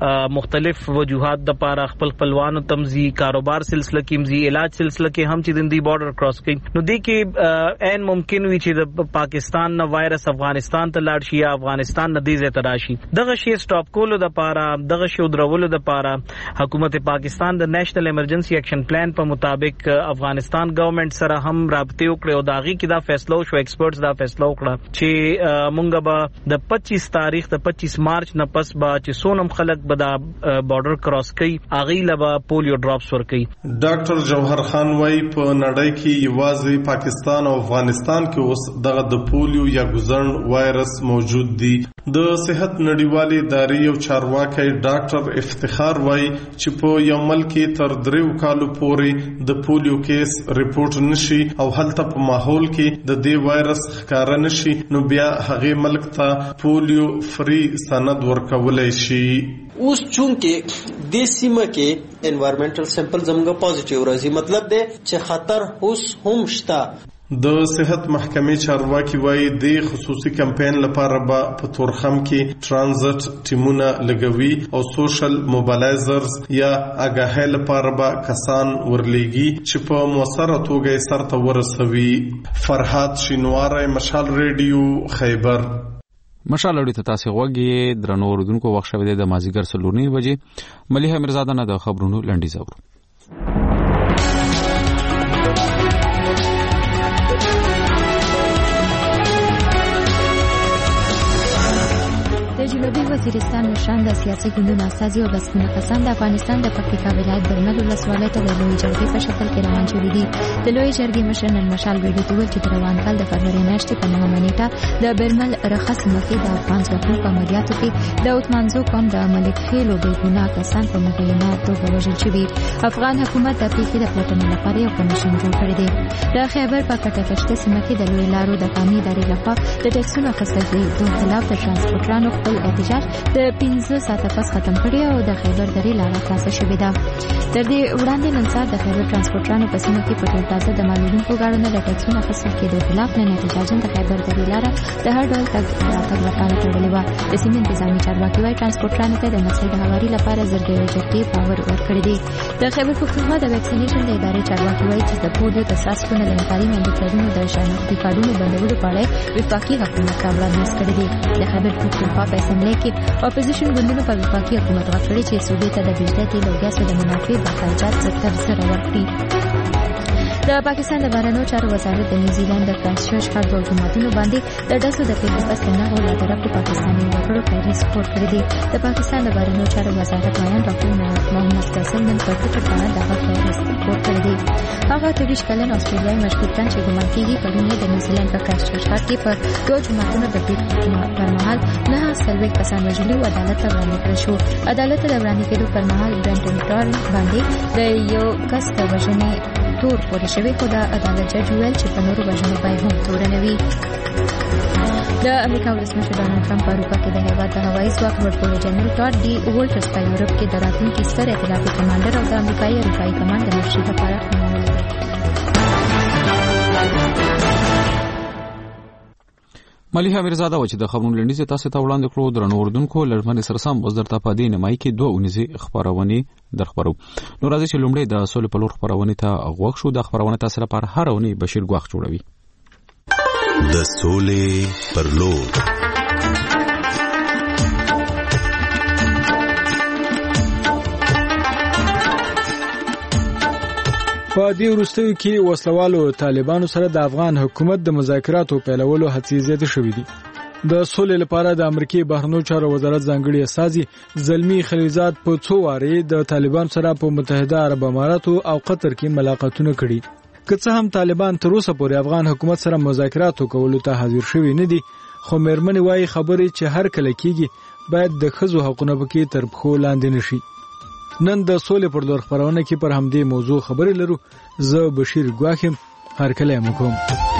مختلف وجوهات د پاره خپل خپلوانو تمزي کاروبار سلسله کې مزي علاج سلسله کې هم چې دندي بارډر کراس کوي نو دي کې عین ممکن وي چې د پاکستان نه وایرس افغانستان ته لاړ شي یا افغانستان نه دې ته راشي دغه شی سټاپ کولو د پاره دغه شی درولو د پاره حکومت پاکستان د نېشنل ایمرجنسي اکشن پلان په مطابق افغانستان ګورنمنت سره هم رابطه وکړي او داغي کې دا فیصله شو ایکسپرټس دا فیصله وکړه چې مونږ به د 25 تاریخ د 25 مارچ نه پس به چې سونم خلک بدا بارډر کراس کوي اغه لبا پولیو ډراپس ور کوي ډاکټر جوهر خان وايي په نړۍ کې یوازې پاکستان او افغانستان کې اوس دغه د پولیو یا ګوزن وایرس موجود دي د صحت نړیوالې ادارې یو چارواکي ډاکټر افتخار وايي چې په یو ملک تر 3 کالو پورې د پولیو کیس ریپورت نشي او هلته په ماحول کې د دې وایرس ښکار نشي نو بیا هغه ملک ته پولیو فری سند ورکولای شي اوس چونکه د سیمه کې انوایرنمنټل سیمپل زموږه پوزټیو راځي مطلب دی چې خطر اوس هم شته د صحت محکمې چارواکي وایي د خصوصي کمپاین لپاره به په تورخم کې ترانزیت ټیمونه لګوي او سوشل موبلایزرز یا آګاهۍ لپاره به کسان ورلېږي چې په مؤثره توګه یې سرته ورسوي. فرهاد شینواری، مشال ریډیو، خیبر. مشال اړیته تاسو غوږی درنو اوریدونکو، وخت شوه د مازیګر 4:30 بجې. ملیحه میرزاده نه د خبرونو لنډیز اورو. د جنوبي وزیرستان مشران د سیاسي ګوندونو استازي او لسګونه کسان د افغانستان د پکتیکا ولایت برمل ولسوالۍ ته د لویې جرګې په شکل کې روان شوي دي. د لویې جرګې مشر نن مشال ریډیو ته وویل چې د روان کال د فبرورۍ میاشتې په 9 نیټه د برمل رخه سیمه کې د افغان ځواکونو په عملیاتو کې د اوتمانزو قوم د ملک خیلو بې ګناه کسان په مبینه توګه وژل شوي. افغان حکومت د پیښې د پلټنې لپاره یو کمیشن جوړ کړی دی. د خیبر په کټه کشته سیمه کې د لوی لارو د قانوني ادارې لخوا د ټیکسونو اخیستل کېدو خلاف د ترانسپورټرانو خپل احتجاج د 15 ساعته پس ختم کړی او د خیبر درې لاره خلاصه شوې ده. تر دې وړاندې نن سهار د خیبر ترانسپورټرانو په سیمه کې په ټول تازه د معلولینکو ګاډو نه د ټیکسونو اخیستل کېدو خلاف نن احتجاجاً د خیبر درې لاره د هر ډول تګ راتګ لپاره تړلې وه. د سیمې انتظامي چارواکي وایي ترانسپورټرانو ته د مسلې د هواري لپاره زرګونه جټکې پاور ورکړی دی. د خیبر پښتونخوا د ویکسینیشن د ادارې چارواکي وایي چې د پولیو د څاڅکو نه د انکاري میندوکړنو د شناختي کارډونو بندولو په اړه وفاقي حکومت ته وړاندیز کړی دی. د خیبر پښتونخوا په اسمبلی کې اپوزیشن ګوندونو په وفاقي حکومت غږ کړی چې صوبې ته د بجلی تیل او ګازو د منافع بقایجات سکتر سره ورکړي. د پاکستان د بهرنیو چارو وزارت د نیوزیلند د کرایسټچرچ ښار دوه جوماتونو باندې د ډزو د پیښې پس د نهو له طرفو پاکستاني وګړو پیروي سپور کړی دی. د پاکستان د بهرنیو چارو وزارت وایي ډاکټر محمد فیصل نن په ټویټر باندې دغه پیروي سپور کړی دی. هغه 23 کلن استرالیایي مشهورتن چې ګمان کېږي پرون یې د نیوزیلند په کرایسټچرچ ښار کې په دوه جوماتونو د پیښې پر مهال 9 کسان وژلي او عدالت ته وړاندې کړل شو. عدالت ته د وړاندې کېدو پر مهال برنټن ټارن باندې د یو کس د وژنې تور پورې شوی، خو د عدالت جج ویل چې په نورو وژنو به هم توره نه وي. د امریکا ولسمشر ډانلډ ټرمپ په اروپا کې د هیواد د هوایي ځواک لوړپوړی جنرال ټاډ ډي وولټرز په یورپ کې د راتلونکي ستر ائتلافي کمانډر او د امریکایي اروپایي کمانډ د مشرۍ لپاره نومولی دی. ملیحه میرزاده و چې د خبرونو لنډیز تاسو ته وړاندې کړو. درنو اوریدونکو، لړمن سره سم اوس درته په دې نیمایي کې 2 اونیزه خبرونه درخبرو. نو راځي چې لومړی د سولې په لور خبرونه ته غوښ شو. د خبرونه تاسو لپاره هر اونۍ بشیر غوښ جوړوي. د سولې پر لور په دې وروستیو کې وسلوالو طالبانو سره د افغان حکومت د مذاکراتو پیلولو هڅې زیاتې شوې دي. د سولې لپاره د امریکای بهرنیو چارو وزارت ځانګړي استازي زلمی خلیلزاد په څو واره د طالبان سره په متحده عرب اماراتو او قطر کې ملاقاتونه کړي. که څه هم طالبان تر اوسه پورې افغان حکومت سره مذاکراتو کولو ته حاضر شوي نه دي، خو مېرمنې وایي خبرې چې هر کله کېږي باید د ښځو حقونه پکې تر پښو لاندې نشي. نن د سولې پر لور خبرونه کې پر همدې موضوع خبرې لرو. زه بشیر ګواخم، هر کله مو کوم.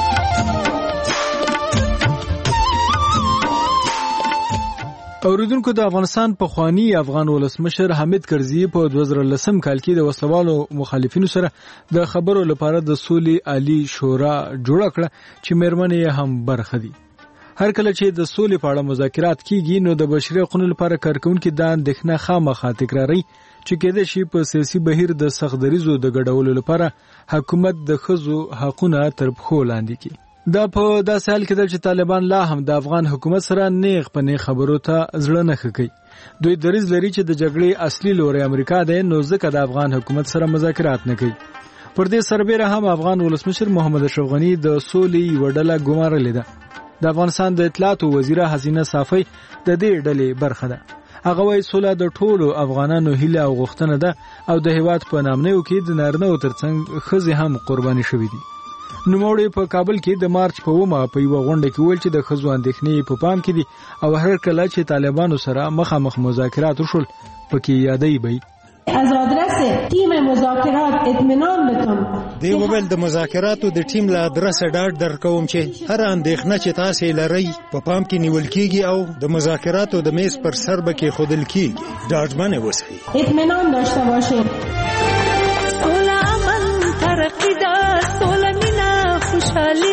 اوریدونکو، د افغانستان پخوانی افغان ولسمشر حامد کرزي په 2010 کال کې د وسلوالو مخالفینو سره د خبرو لپاره د سولې عالی شورا جوړه کړه چې مېرمنې هم برخه دي. هر کله چې د سولې په اړه مذاکرات کیږي نو د بشري حقوقو لپاره کارکونکو د اندېښنه خامخا تکراري چې کېدای شي په سیاسي بهیر د سخت دریزو د ګډولو لپاره حکومت د ښځو حقونه تر پښو لاندې کړي. دا په داسې حال کې ده چې طالبان لا هم د افغان حکومت سره نیغ په نیغ خبرو ته زړه نه ښه کوي. دوی دریځ لري چې د جګړې اصلي لوری امریکا دی، نو ځکه د افغان حکومت سره مذاکرات نه کوي. پر دې سربېره هم افغان ولسمشر محمد اشرف غني د سولې یوه ډله ګمارلې ده. د افغانستان د اطلاعات وزیره حسینه صافی د دې ډلې برخه ده. هغه وايي سوله د ټولو افغانانو هیله او غوښتنه ده او د هیواد په نامنیو کې د نارینه‌و ترڅنګ ښځې هم قرباني شوې دي. نوموړی په کابل کې د مارچ په 9 په یوه غونډه کې ویل چې د ښځو اندېښنې په پام کې دي او هر کله چې طالبانو سره مخامخ مذاکرات وشول پکې یادې به از آدرس تیم مذاکرات اطمینان بتم. دی وویل د مذاکراتو د ټیم له ادرسه ډاډ درکوم چې هر اندېښنه چې تاسې لرئ په پام کې نیول کیږي او د مذاکراتو د میز پر سر به کېښودل کیږي. ډاډمن اوسئ، اطمینان داشته باشید. سوله امن ترقی ده، سوله مینه خوشحالي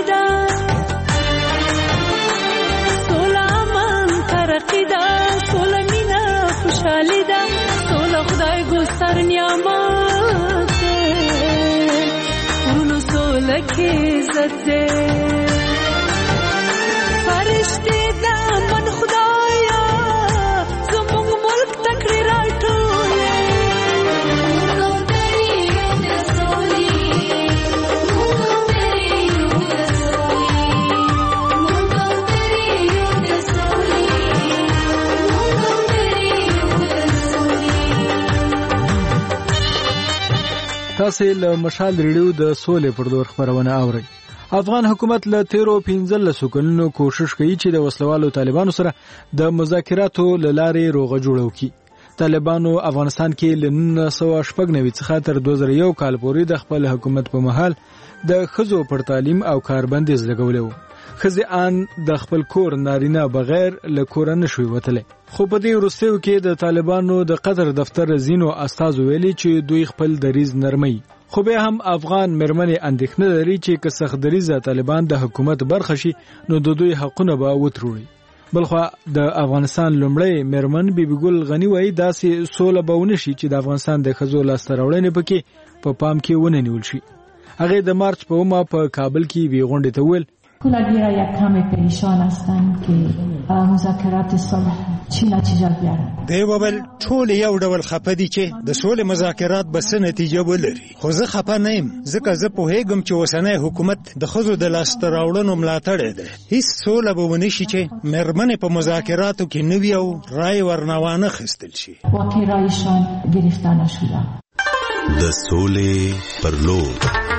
پکې عزت دې فرشتي د من خدایا زموږ ملک تکړه راټولې تاسې له مشال ریډیو د سولې پر دور خبرونه اورئ. افغان حکومت له تیرو 15 کلونو کوشش کوي چې د وسلوالو طالبانو سره د مذاکراتو له لارې روغه جوړه وکړي. طالبانو افغانستان کې له 1996 څخه تر 2001 کال پورې د خپل حکومت په مهال د ښځو پر تعلیم او کار بندیز لګولی و. ښځې ان د خپل کور نارینه بغیر له کوره نشوي وتلی. خو په دې وروستیو کې د طالبانو د قطر دفتر ځینو استازو ویلي چې دوی خپل دریځ نرموي. خو بیا هم افغان مېرمنې اندېښنه لري چې که سخت دریځه طالبان د حکومت برخه شي نو د دوی حقونه به وتروړي. بلخوا د افغانستان لومړی مېرمن بیبي ګل غني وایي داسې سوله به ونه شي چې د افغانستان د ښځو لاسته راوړنې پکې په پام کې ونه نیول شي. هغې د مارچ په 9 په کابل کې یوې غونډې ته وویل کولگی‌ها یک کم پریشان هستند که مذاکرات صلح چی نتیجه بیارن. دی وویل ټول یو ډول خفه دي چې د سولې مذاکرات به څه نتیجه ولري. خو زه خفه نه یم ځکه زه پوهېږم چې اوسنی حکومت د ښځو د لاسته راوړنو ملاتړی دی. هیڅ سوله به ونه شي چې مېرمنې په مذاکراتو کې نه وي او رای ورنه وانخیستل شي. واقع رایشان گرفته نشده. د سولې پر لور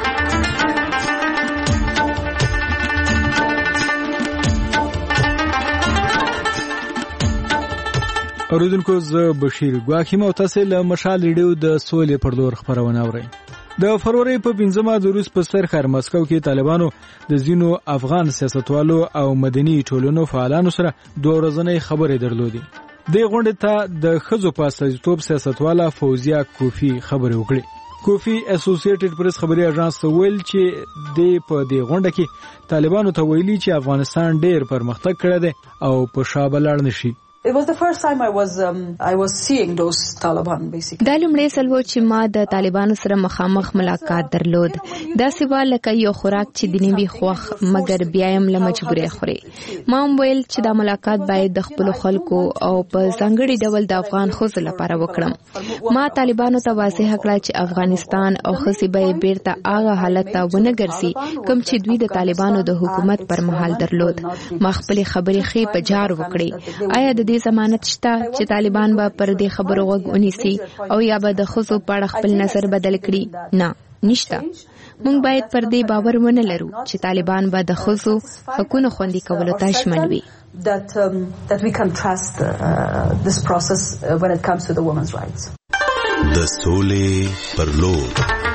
اوریدونکو زه بشیر ګواکیم او تاسې له مشال ریډیو د سولې پر لور خبرونه اورئ. د فروری په 15 د روس په سر ښار مسکو کې طالبانو د ځینو افغان سیاستوالو او مدني ټولنو فعالانو سره 2 ورځنۍ خبرې درلودې. دې غونډې ته د ښځو په استازیتوب سیاستواله فوزیه کوفی خبرې وکړې. کوفی اسوسییټډ پریس خبري اژانس ته ویل چې د په دې غونډه کې طالبانو ته ویلي چې افغانستان ډېر پرمختګ کړی دی او په شا به لاړ نشي. It was the first time I was seeing those Taliban basically. دا لومړی ځل و چې ما د طالبانو سره مخامخ ملاقات درلود. دا سیوا لکه یو خوراک چې د نیوي خوخ مګر بیا هم له مجبورې خوري. ما ویل چې دا ملاقات باید د خپل خلکو او په ځانګړي ډول د افغان ښځو لپاره وکړم. ما طالبانو ته واضح کړه چې افغانستان او ښځې به بیرته هغه حالت ته ونه ګرځي کوم چې دوی د طالبانو د حکومت پر مهال درلود. ما خپل خبرې خې په جار وکړې. آیا د ضمانت شته چې طالبان به پر دې خبرو غوږ ونیسي او یا به د ښځو په اړه خپل نظر بدل کړي؟ نه، نشته. موږ باید پر دې باور ونه لرو چې طالبان به د ښځو حقوقو خوندي کولو ته ژمن وي. That we can trust this process when it comes to the women's rights. د سولې پر لور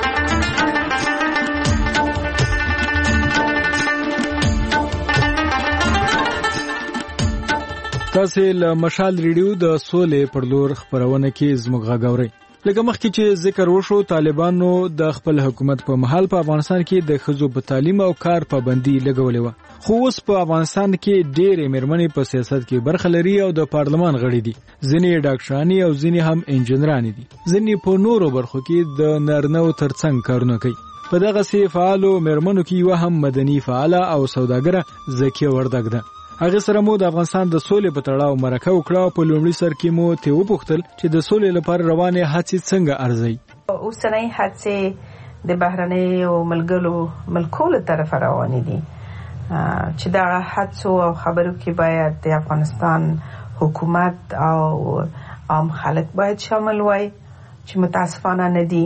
تاسې له مشال ریډیو د سولې پر لور خبرونه کې زموږ غږ اورئ. لکه مخکې چې ذکر وشو طالبانو د خپل حکومت په مهال په افغانستان کې د ښځو په تعلیم او کار پابندي لګولې وه. خو اوس په افغانستان کې ډېرې مېرمنې په سیاست کې برخه لري او د پارلمان غړي دي. ځینې ډاکټرانې او ځینې هم انجنیرانې دي. ځینې په نورو برخو کې د نارینه‌و ترڅنګ کارونه کوي. په دغسې فعالو مېرمنو کې یوه هم مدني فعاله او سوداګره زکیه وردګ ده. هغه سره مو د افغانستان د سولې په تړاو مرکه وکړه او په لومړي سر کې مو ته وپوښتل چې د سولې لپاره روانې هڅې څنګه ارزي. اوسنۍ هڅې د بهرنیو ملکو له طرفه روانې دي چې دا هڅو او خبرو کې باید د افغانستان حکومت او عام خلک باید شامل وای چې متاسفانه نه دي.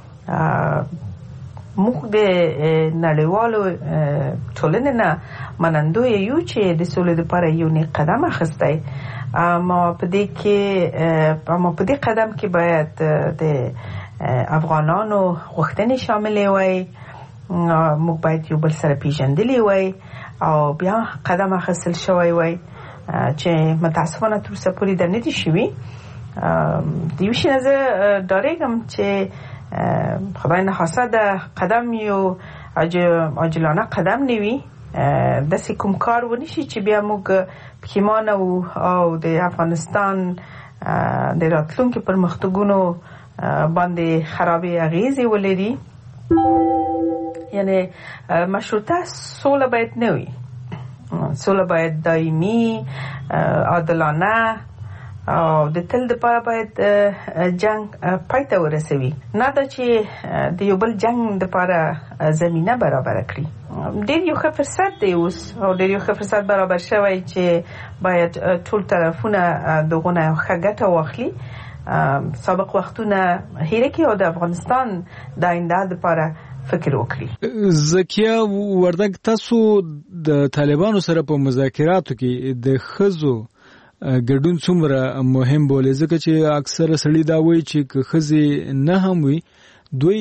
موږ د نړیوالو ټولنې نه منندوی یو چې د سولې لپاره یو نه قدم اخیستی. اما په دې قدم کې باید د افغانانو غوښتنې شاملې وای. موږ باید یو بل سره پیژندلی وای او بیا قدم اخیستل شوی وای چې متاسفانه تر اوسه پورې دا نه دي شوي. د یو شي نه زه ډارېږم چې خدای نخواسته د قدم یو عاجلانه قدم نه وي. داسې کوم کار ونه شي چې بیا موږ پښیمانه وو او د افغانستان د راتلونکي پرمختګونو باندې خرابې اغیزې ولري. یعنی مشروطه سوله باید نه وي، سوله باید دایمي، عادلانه او د تل لپاره باید جنگ پای ته ورسوي، نه دا چې د یو بل جنگ لپاره زمینه برابر کړي. ډېر یو ښه فرصت دی اوس، او ډېر یو ښه فرصت برابر شوی چې باید ټول طرفونه دغونه ښه ګټه واخلي، سابق وختونه هېر کړي او د افغانستان د آینده لپاره فکر وکړي. زکیه وردګ، تاسو د طالبانو سره په مذاکراتو کې د ښځو ګډون څومره مهم بولې؟ ځکه چې اکثره سړي دا وایي چې که ښځې نه هم وي، دوی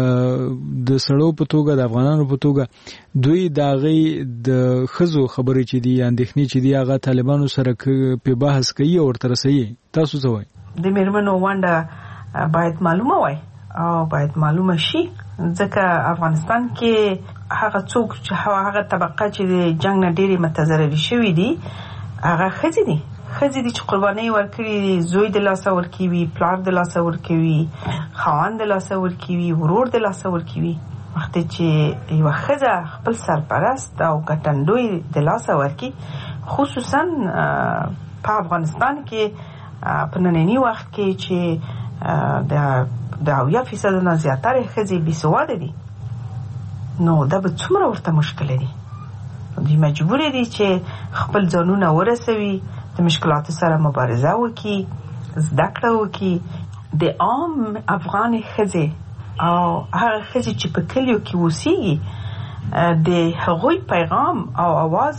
د سړو په توګه، د افغانانو په توګه، دوی د هغې د ښځو خبرې چې دي یا اندېښنې چې دي هغه طالبانو سره په بحث کوي او ورته رسوي. تاسو څه وایي؟ د میرمنو ونډه باید معلومه وای او باید معلومه شي، ځکه افغانستان کې هغه څوک چې هغه طبقه چې د جنگ نه ډېرې متضررې شوي دي هغه ښځې دي چې قربانۍ ورکړي، زوی د لاسه ورکوي، پلار د لاسه ورکوي، خاوند د لاسه ورکوي، ورور د لاسه ورکوي. وخت چې یو ښځه خپل سرپرست او ګټندوی د لاسه ورکړي، خصوصا په افغانستان کې په نننی وخت کې چې د 80% نه زیاتره ښځې بېسواده دي، نو دا به څومره ورته مشکل دي. دوی مجبور دي چې خپل ځانونه ورسوي، د مشکلاتو سره مبارزه وکړي، زده کړه وکړي. د عام افغان ښځې او هغه ښځې چې په کلیو کې اوسېږي، د هغوی پیغام او आवाज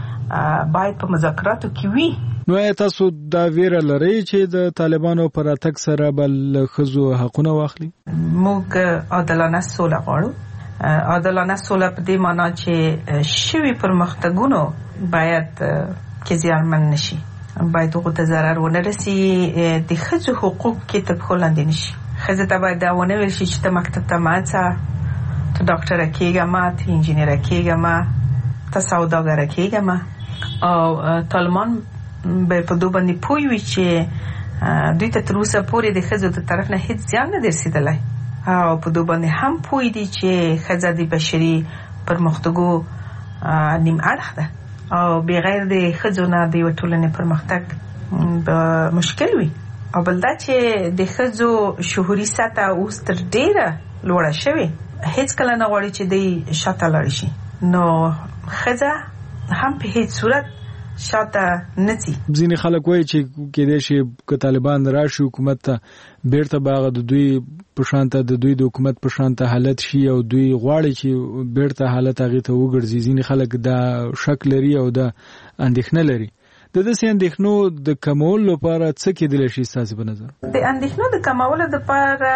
باید په مذاکراتو کې وي. نو تاسو دا ویره لرئ چې د طالبانو پر اتک سره بل ښځو حقونه واخلي؟ موږ عادلانه سوله غواړو. عادلانه سوله په دې معنا چې شوي پرمختګونو باید کې زیانمن نشي، باید هغو ته ضرر ونه رسي، د ښځو حقوق کې تر پښو لاندې نشي. ښځې ته باید دا ونه ویل شي چې ته مکتب ته مه ځه، ته ډاکټره کېږه مه، ته انجینره کېږه مه، ته سوداګره کېږه مه. او طالبان به په دو باندې پوه وي چې دوی ته تر اوسه پورې د ښځو د طرف نه هېڅ زیان نه دی رسېدلی، او په دو باندې هم پوه دي چې ښځه د بشري پرمختګو نیم اړخ ده، او بغیر د ښځو نه د یوې ټولنې پرمختګ به مشکل وي. او بل دا چې د ښځو شعوري سطح اوس تر ډېره لوړه شوې، هېڅ کله نه غواړي چې دوی شاته لاړې شي، نو ښځه هم په هېڅ صورت شاته نسی. ځینې خلک وایي چې کېدای شي که طالبان راشي حکومت ته، بیرته به هغه د دوی په شان ته، د دوی د حکومت په شان ته حالت شي، او دوی غواړي چې بیرته حالت هغې ته وګرځي. ځینې خلک دا شک لري او دا اندېښنه لري. د داسې اندېښنو د کمولو لپاره څه کېدلی شي ستاسې په نظر؟ د اندېښنو د کمولو لپاره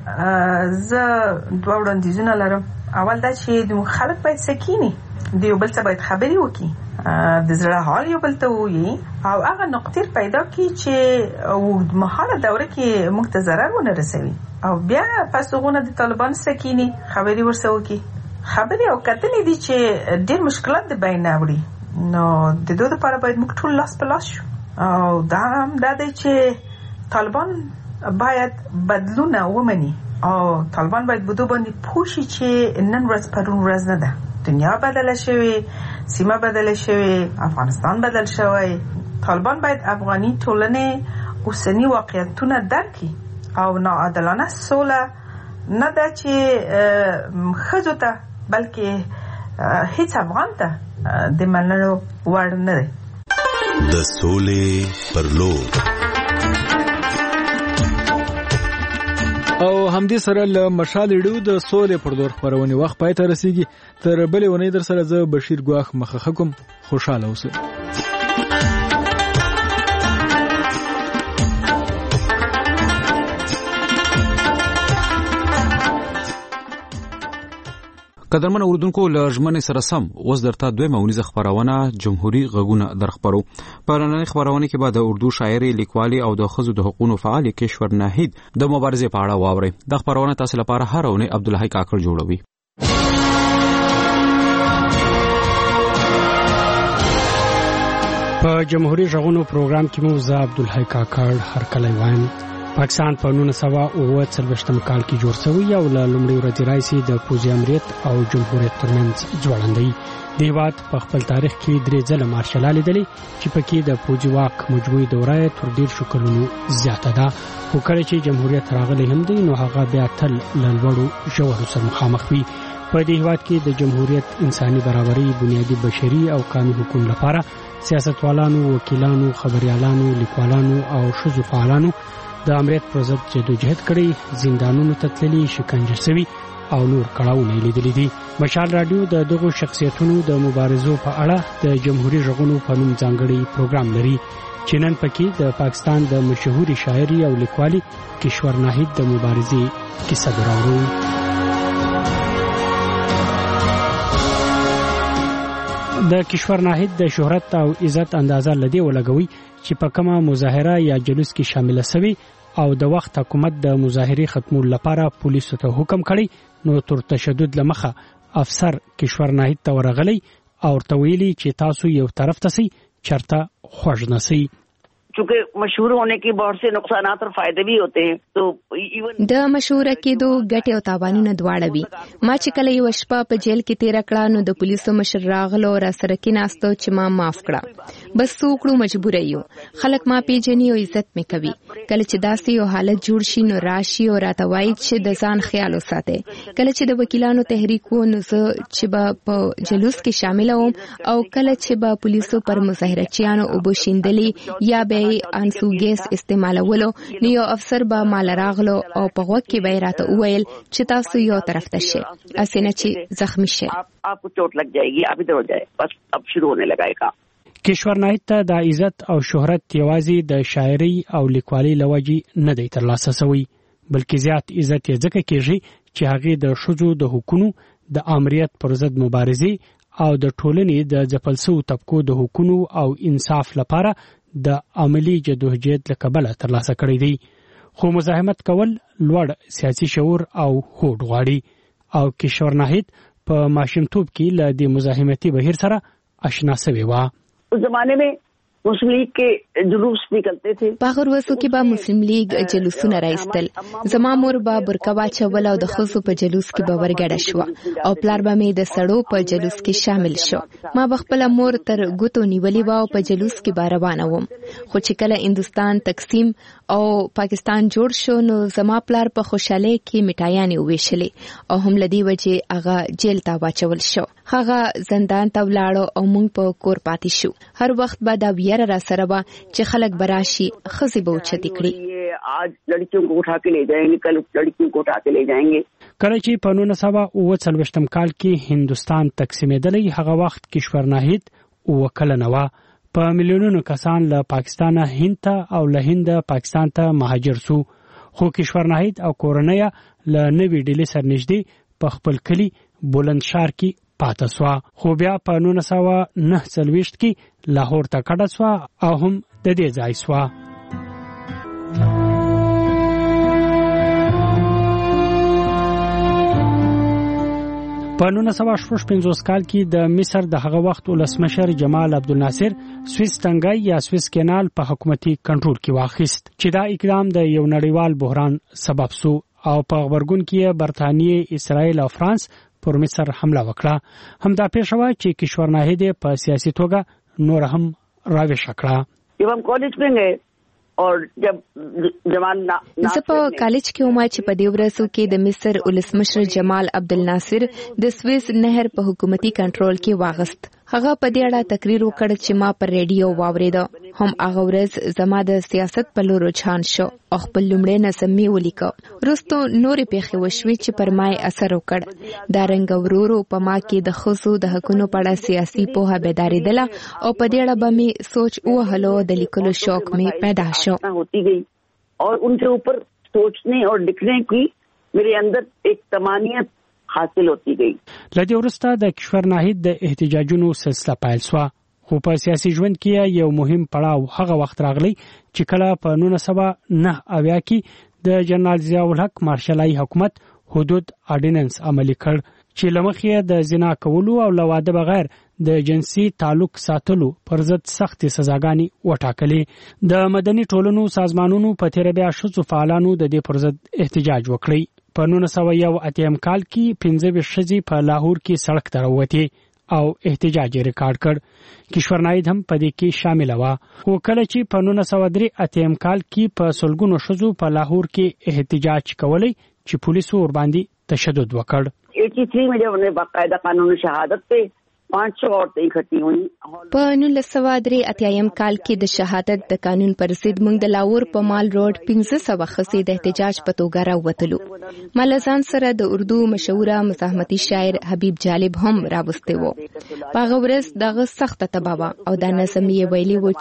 زه دوه وړاندیزونه لرم. اول دا چې خلک باید سکیني، د یو بل څه باید خبرې وکړي، د زړه حال یو بل ته ووایي، او هغه نقطې پیدا کړي چې اوږدمهاله دوره کې موږ ته ضرر ونه رسوي، او بیا پس هغونه د طالبانو سکیني خبرې ورسره وکړي. خبرې او کتنې دي چې ډېر مشکلات د بین نه وړي، نو د دوی لپاره باید موږ ټول لاس په لاس شو. او دا هم دا دی چې طالبان باید بدلونه ومني، او طالبان باید په دوی باندې پوه شي چې نن ورځ پرون ورځ نه ده، دنیا بدله شوې، سیمه بدله شوې، افغانستان بدل شوی. طالبان باید افغاني ټولنې اوسنی واقعیتونه درک کړي، او ناعادلانه سوله نه ده چې ښځو ته بلکې هیڅ افغان ته د منلو وړ نه دی. د سولې پر لور. او همدې سره له مشال ډو د سولې پر لور خبرونه وخت پای ته رسیږي. تر بلې ونې در سره زه بشیر ګواخ مخه کوم. خوشاله اوسئ. قدرمن اوردونکو لژمن سره سم اوس درته دویمه ونیزه خبرونه جمهوریت غږونه درخبرو. په نړۍ خبرونه کې به د اردو شاعري، لیکوالي او د ښځو د حقوقو فعال کشور ناهید د مبارزې په اړه واوري. د خبرونه تاسو لپاره هر اونۍ عبدالحی کاکړ جوړوي. په جمهوریت غږونو پروګرام کې مو زه عبدالحی کاکړ هر کله وایم پاکستان په 1947 کال کې جوړ شوی او له لومړي ورځې راځي د پوځي امریت او جمهوریت ترمنځ ځوړندۍ دی. هیواد په خپل تاریخ کې 3 ځله مارشال لیدلې چې پکې د پوځي واک مجموعي دوره تر ډیر شو کلونو زیاته ده. خو کله چې جمهوریت راغلی هم دی نو هغه بیا تل لوړو ژورو سره مخامخ وي. په دې هیواد کې د جمهوریت انساني برابرۍ بنیادی بشري او قانوني حقوق لپاره سیاستوالانو، وکیلانو، خبريالانو، لیکوالانو او شذو فعالانو د امریت پر ضد جدوجہد کړي، زندانونو ته تللي، شکنجه شوي او نور کړهونه لیدلې دي. مشال رادیو د دغو شخصیتونو د مبارزو په اړه د جمهوریت غږونو په نوم ځانګړي پروګرام لري چې نن پکې د پاکستان د مشهوري شاعري او لیکوالي کشور ناهید د مبارزې کیسه دراوړو. د کشور ناهید د شهرت او عزت اندازه لدی ولګوي چې په کومه مظاهره یا جلوس کې شامل شوی او د وخت حکومت د مظاهرې ختمولو لپاره پولیسو ته حکم کړی نو تر تشدد لمخه افسر کشور ناهید ته ورغلی او تویلی چې تاسو یو طرف ته سي چرته خوښ نسی. چونکہ مشهور ہونے کی بہت سے نقصانات اور فائدے بھی ہوتے ہیں تو د مشهور کېدو ګټې او تاوانونه دواړه وي. ما چې کله یو شپه په جیل کې تیر کړه نو د پولیسو مشر راغلو را سره کې ناستو چې ما معاف کړه. بس څوکړو مجبور یو خلک ما پیژني او عزت مې کوي. کله چې داسې یو حالت جوړ شي نو راشي او راته وایي چې د ځان خیال وساتئ. کله چې د وکیلانو تحریک و نو زه چې به په جلوس کې شامل وم او کله چې به پولیسو پر مظاهرچیانو اوبو شیندلې یا به انسو ګیس استعمالولو نو یو افسر به مال راغلو او په وخت کې به راته وویل چې تاسو یو طرف ته شئ اسنه چې زخمی شئ آپ کو چوٹ لگ جائے گی آپ ادھر ہو جائے بس اب شروع ہونے لگا ہے کام. کشور ناهید ته د عزت او شهرت یوازې د شاعري او لیکوالي لوجې نه دی ترلاسه شوی بلکې زیات عزت یې ځکه کېږي چې هغه د شذو د حقوقو د امریت پر ضد مبارزې او د ټولنې د ځپلسو طبقو د حقوقو او انصاف لپاره د عملی جدوجہد لکبل ترلاسه کړی دی. خو مزاحمت کول لوړ سیاسي شعور او هوډ غواړي او کشور ناهید په ماشومتوب کې له دې مزاحمتي بهیر سره آشنا شوی و. اس زمانے میں مسلم لیگ کے جلوس نکلتے تھے. په غروسو کې به مسلم لیگ جلوسونه راځتل. زما مور به برکوا چول او د خصو په جلوس کې به ورګړه شو او پلار به مې د سړو په جلوس کې شامل شو. ما بخپل مور تر ګوتو نیولې و او په جلوس کې به روانه وم. خو چې کله هندستان تقسیم او پاکستان جوړ شو نو زما پلار په خوشاله کې میټایانې وویشلې او هم لدی وجه هغه جیل ته واچول شو. هغه زندان ته ولاړو او موږ په کور پاتې شو. هر وخت به دا را سره با چې خلک براشي خزي به اوچتي کړي. آج لڑکیوں کو اٹھا کے لے جائیں گے کل لڑکیوں کو اٹھا کے لے جائیں گے. کله چې په 1947 کال کې هندستان تقسیمېدلی هغه وخت کشور ناهید وکړه نو په میلیونونو کسان له پاکستان هند ته او له هند پاکستان ته مهاجر شو. خو کشور ناهید او کورنۍ له نوې ډیلی سره نږدې په خپل کلی بلندشهر کې پاتې سو. خو بیا په 1949 کې لاهور ته کډه سو او هم د دې ځای سو. په 1955 کال کې د مصر د هغه وخت ولسمشر جمال عبدالناصر سویس تنګای یا سویس کینال په حکومتي کنټرول کې واخیست چې دا اقدام د یو نړیوال بحران سبب شو او په خبرګون کې برتانیې، اسرائیل او فرانس پر مصر حمله وکړه. هم دا پیښه و چې کشور ناهید په سیاسي توګه نور هم راويش کړه. جب هم کالج میں گئے اور جب جمال زه په کالج کې وم چې په دې ورځو کې د مصر ولسمشر جمال عبدالناصر د سویس نهر په حکومتي کنټرول کې واغست. هغه په دې اړه تقریر وکړ چې ما پر ریډیو واوریده. هم هغه ورځ زما د سیاست په لور رجحان شو او خپل لومړی نظم می ولیکه. وروسته نورې پیښې وشوې چې پر ما اثر وکړ. دا رنګ ورورو په ما کې د خصو د حقونو په اړه سیاسي پوهه بیداریدله او په دې اړه به می سوچ وهلو د لیکلو شوق می پیدا شو. ہوتی گئی اور ان کے اوپر سوچنے اور لکھنے کی میرے اندر ایک تمانیت حاصل ہوتی گئی. لدی ورسته د کشور ناهید د احتجاجونو سلسله پیل شو. خو په سیاسي ژوند کې یو مهم پړاو هغه وخت راغلی چې کله په 1909 کې د جنرال ضیاء الحق مارشالای حکومت حدود اورډیننس عملي کړ چې لمخې د زنا کولو او لواده بغیر د جنسي تعلق ساتلو پر ضد سخت سزاګانی وټاکلې. د مدني ټولنو سازمانونو په تیر بیا شذو فعالانو د دې پر ضد احتجاج وکړی. په 1981 کال کې 15 ښځې په لاهور کې سړک ته راووتې او احتجاج ریکارډ کړ. کشور ناید هم په دې کې شامل و. خو کله چې په 1983 کال کې په سلګونو ښځو په لاهور کې احتجاج کولی چې پولیسو ور باندې تشدد وکړ. 83 में जब उन्हें बाकायदा कानूनी शहादत पे 500 औरतें इकट्ठी हुई. په 1983 کال کې د شهادت د قانون پر ضد موږ د لاهور په مال روډ 1500 خصې د احتجاج په توګه راووتلو. ملزان سره د اردو مشهوره مزاحمتي شاعر حبیب جالب هم راوسته وو. په هغه ورځ دغه سخت تباہ او د نظم یې ویلي و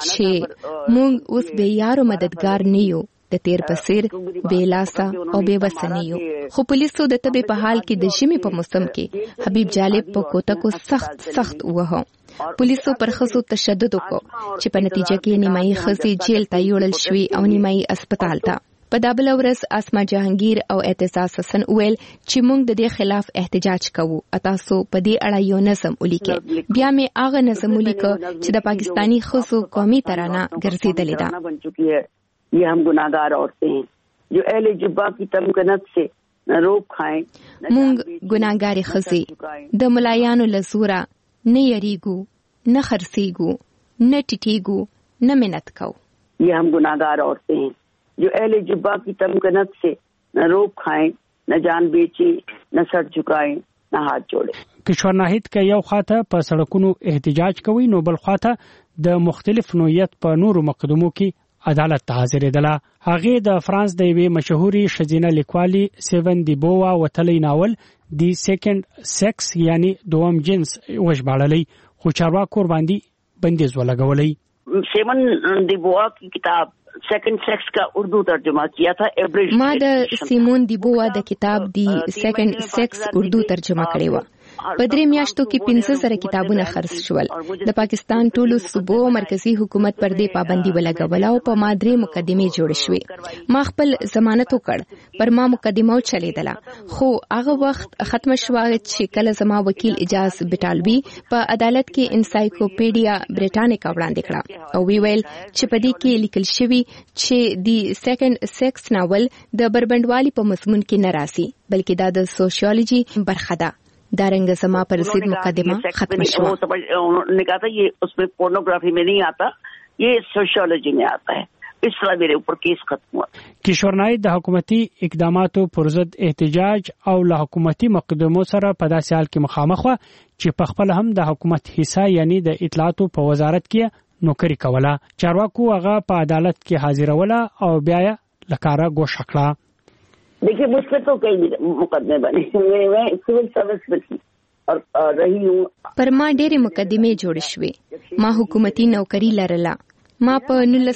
چې موږ اوس به یارو مددگار نه یو، د تیر پسیر بے لاسا او بے وسنیو. خو پولیسو د تبې په حال کې د ژمي په موسم کې حبیب جالب په کوټکو سخت وهو. پولیسو پر خصو تشدد وکړ چې په نتیجه کې نیمایي خصې جیل ته یوړل شوې او نیمایي هسپتال ته. په دابل ورځ اسما جهانگیر او اعتزاز حسن ویل چې موږ د دې خلاف احتجاج کوو. تاسو په دې اړه یو نظم ولیکئ. بیا مې هغه نظم ولیکه چې د پاکستانی خصو قومي ترانه ګرځېدلې ده. ये हम गुनाहगार औरतें हैं जो अहले जुब्बा की तमकनत से न रोक खाएं. مونږ ګناګارې خزي د ملایانو لزورا نه یریګو نه خرسیګو نه ټټیګو نه منت کو. ये हम गुनाहगार औरतें हैं जो अहले जुब्बा की तमकनत से न रोक खाएं न जान बेचे न सर झुकाएं न हाथ जोड़े. کشور ناهید که یو خواته په سړکونو احتجاج کوي نو بل خواته د مختلف نوعیت په نورو مقدمو کې عدالت ته حاضرېدله. هغه د فرانس د یوې مشهوري ښځینه لیکوالي سیون دی بووا وتلی ناول دی سیکنډ سیکس یعنی دوم جنس وژباړلی، خو چارواکو باندې بندیز ولګولی. سیون دی بووا کی کتاب سیکنڈ سیکس کا اردو ترجمہ کیا تھا. ما د سیمون دی بووا د کتاب دی سیکنڈ سیکس اردو ترجمه کړی و. په 3 میاشتو کې 15,000 کتابونه خرڅ شول. د پاکستان ټولو صوبو مرکزی حکومت پر دې پابندي ولګوله او په مادري مقدمه جوړ شوې. ما خپل ضمانت وکړ، پر ما مقدمه چلیدله، خو هغه وخت ختم شو چې کله زما وکیل اجاز بټالوي په عدالت کې انسایکلوپیډیا بریټانیکا وړاندې کړه او ویل چې په دې کې لیکل شوی چې دی سیکنډ سیکس ناول د بربندوالي په مضمون کې نه راسي بلکې دا د سوشیولوژي برخه ده. دارنګ سما پر ضد مقدمه ختم شو. उन्होंने कहा था ये उसमें पोर्नोग्राफी में नहीं आता, ये सोशियोलॉजी में आता है. इस तरह मेरे ऊपर केस खत्म हुआ. کشور ناید د حکومتي اقداماتو پر ضد احتجاج او له حکومتي مقدمو سره په داسې حال کې مخامخ و چې په خپل هم د حکومت حصہ یعنی د اطلاعاتو په وزارت کې نوکری کوله. چارواکو هغه په عدالت کې حاضروله او بیا یې لکاره ګوښه کړه. देखिए मुझ पर तो कई मुकदमे बने, मैं सिविल सर्विस में थी और रही हूँ. پر ما ډېرې مقدمې جوړې شوې. ما حکومتي نوکری لرله. ما په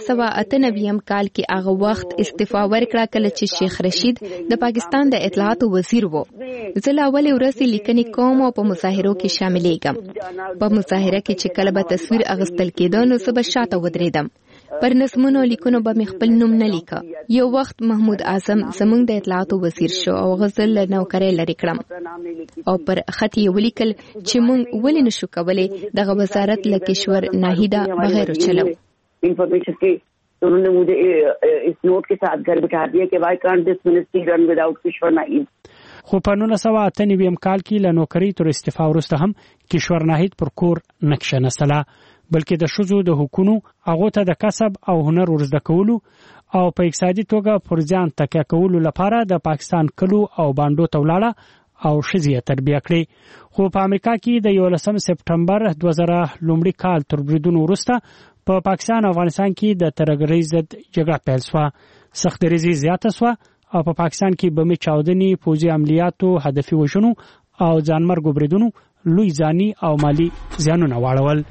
1998 کال کې هغه وخت استعفا ورکړه کله چې شیخ رشید د پاکستان د اطلاعاتو وزیر وو. زه لا اولې ورځې لیکنې کوم او په مظاهرو کې شاملېږم. په مظاهره کې چې کله به تصویر اغوستل کېده نو زه به شاته ودرېدم. پر نظمونو لیکونو به مې خپل نوم نه لیکه. یو وخت محمود اعظم زموږ د اطلاعاتو وزیر شو او غزل نوکرۍ لرې کړم او پر خط یې ولیکل چې موږ ولې نشو کولی دغه وزارت له کشور ناهیده بغیر وچلو. انفارمیشن کې उन्होंने मुझे इस नोट के साथ घर बिठा दिया कि why can't this ministry run without کشور ناهید. خو په 1998 کال کې له نوکرۍ تر استعفا وروسته هم کشور ناهید پر کور نه کښېنستله بلکې د ښځو د حقونو هغو ته د کسب او هنر ورزده کولو او په اقتصادي توګه پر ځان تکیه کولو لپاره د پاکستان کلو او بانډو ته ولاړه او ښځې تربیه کړې. خو په امریکا کې د 11 سپټمبر 2000 لومړي کال تر بریدونو وروسته په پاکستان او افغانستان کې د ترهګرۍ ضد جګړه پیل شوه. سخت دریزي زیاته شوه او په پاکستان کې بمي چاودنې، پوځي عملیاتو، هدفي وژنو او ځانمرګو بریدونو لوی ځاني او مالی زیانونه واړول.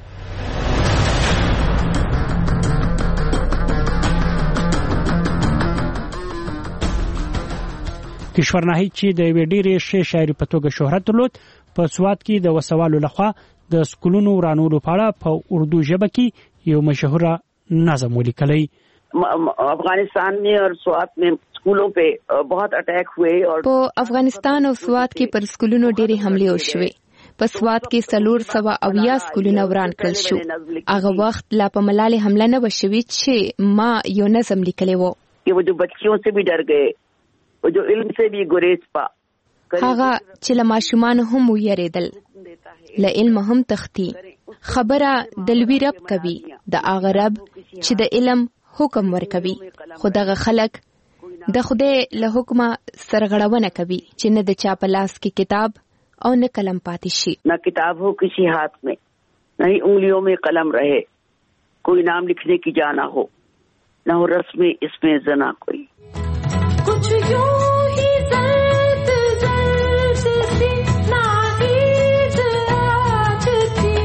کشور ناهید چې د یوې ډېرې ښې شاعري په توګه شهرت درلود په سوات کې د وسوالو لخوا د سکولونو ورانولو په اړه په اردو ژبه کې یو مشهوره نظم ولیکلی. افغانستان में और سوات में स्कूलों पे बहुत अटैक हुए और په افغانستان او سوات کې پر سکولونو ډېرې حملې وشوې. په سوات کې 480 سکولونه وران کړل شو. هغه وخت لا په ملالۍ حمله نه وشوي چې ما یو نظم لیکلی و. वो जो बच्चियों से भी डर गए, वो जो इल्म से भी गुरेज पा. هغه چې له ماشومان هم ویریدل, له علم هم تختی. خبره د لوی رب کوي, د هغه رب چې د علم حکم ورکوي. خو دغه خلک د خدای له حکمه سرغړونه کوي چې نه د چا په لاس کې کتاب او نه قلم پاتې شي. ना किताब हो किसी हाथ में, ना ही उंगलियों में कलम रहे, कोई नाम लिखने की जाना हो, ना हो रस्म इसमें जना कोई. कुछ यूं ही दर्द दर्द सी नाहीद आज थी,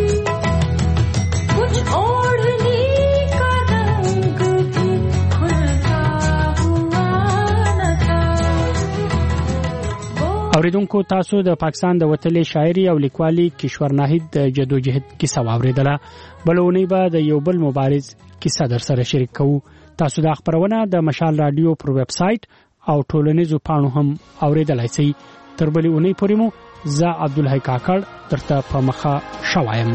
कुछ ओढ़नी का रंग भी खुलता हुआ न था. اوریدونکو تاسو د پاکستان د وتلې شاعري او لیکوالي کشور ناهید د جدوجہد کیسه واوریدله. بلونی به د یو بل مبارز کیسه در سره شریک کوو. تاسو د خبرونه د مشال رادیو پر ویب سټ او ټولنیزو پاڼو هم اوریدلای شئ. تر بلې اونۍ پورې مو زه عبدالحی کاکړ درته په مخه شوایم.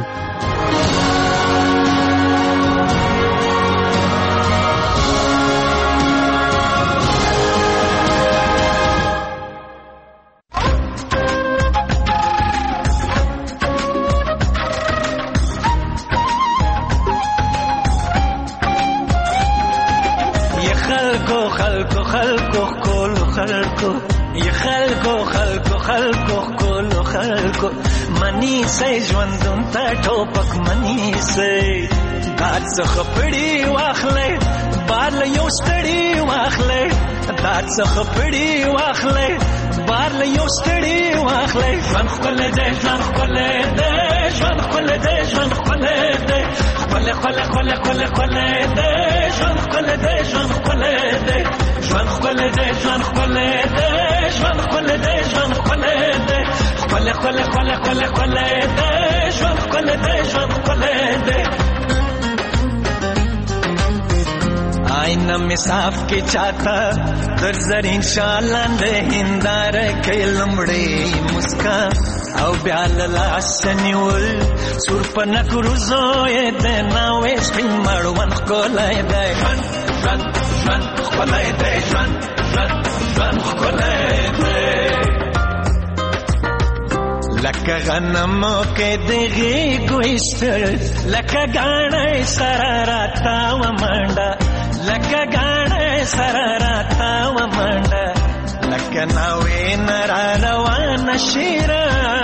منی سې ژوندون ته ټوپک منی سې دات څخه پړی واخلې بار له یو ستړي واخلې دات څخه پړی واخلې بار له یو ستړي واخلې ژوند خپل دې ژوند خپل دې ژوند خپل دې ژوند خپل دې خپل خپل خپل خپل خپل دې ژوند خپل دې ژوند خپل دې ژوند خپل دې ژوند خپل دې ژوند خپل دې ژوند خپل دې خپل خپل خپل خپل خپل دې ژوند خپل دې ژوند خپل دې آئینه می صاف کې چاته در زرین شالند هندار کې لمړې مسکا او بیا لاس نیول سور پنه کروزوې د ناوې سپین مړوند کولای دی ژوند ژوند ژوند خپلای دی ژوند ژوند ژوند خپلای دی لکه غنمو کې دغې ګوښتل لکه ګاڼې سره راتاو منډه لکه ګاڼې سره راتاو منډه لکه ناوې نرا روانه شیره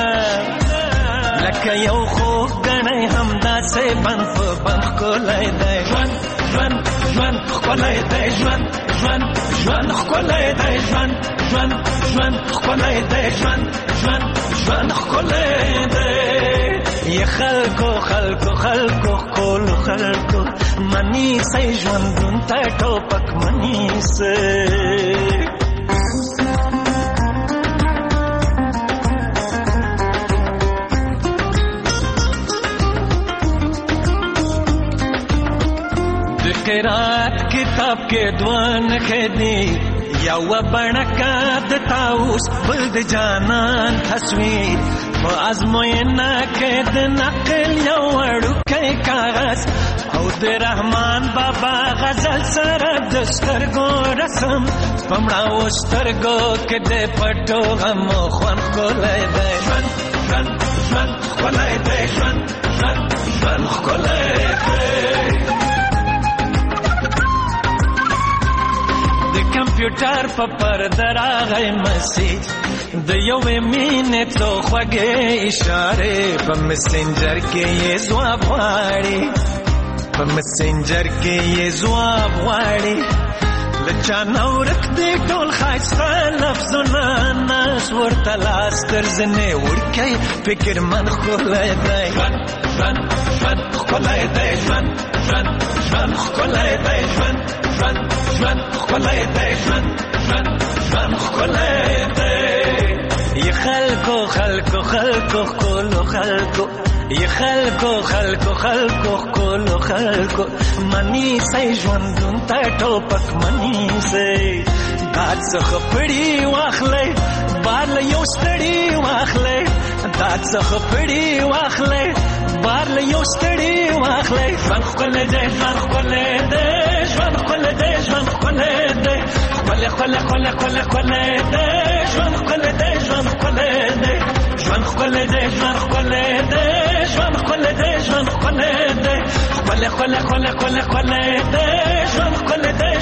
لکه یو خوږ ګڼې همداسې بند په بند ښکلی دی ژوند ژوند ژوند ښکلی دی ژوند ژوند ژوند ښکلی دی ژوند ژوند ژوند ښکلی دی ژوند ژوند ژوند ښکلی دی یې خلکو خلکو خلکو ښکلو خلکو منی سئ ژوندون ته ټوپک منی سئ د قرات کتاب کې دوان خدي یو بڼکا د تاوس بل د جانان تصویر په ازموینه کې د نقل یو وړوکی کاغذ او د رحمان بابا غزل سره د سترګو رسم په مړاو سترګو کې د پټو غمو خوند ښکلی دی ژوند ژوند ژوند ښکلی دی ژوند ژوند ژوند ښکلی دی کمپیوټر په پرده راغی مسیج د یوې مینې څو خوږې اشارې په مسنجر کې یې ځواب غواړي په مسنجر کې یې ځواب غواړي له چا نه ورک دی ټول ښایسته لفظونه ناس ورته لاس تر زنې وړکی فکرمند ښکلی دی ژوند ژوند ژوند ښکلی دی ژوند ژوند ژوند ښکلی دی ژوند ژوند ژوند ښکلی دی ژوند ژوند ژوند ښکلی دی یې خلکو خلکو خلکو ښکلو خلکو یې خلکو خلکو خلکو ښکلو خلکو منی سئ ژوندون ته ټوپک منی سئ باد څخه پړی واخلئ بار له یو ستړي واخلئ دا څخه پړی واخلې بار له یو ستړي واخلې ژوند خپل دې ژوند خپل دې ژوند خپل دې ژوند خپل دې خپل خپل خپل خپل خپل دې ژوند خپل دې ژوند خپل دې ژوند خپل دې ژوند خپل دې ژوند خپل دې ژوند خپل دې خپل خپل خپل خپل خپل دې ژوند خپل دې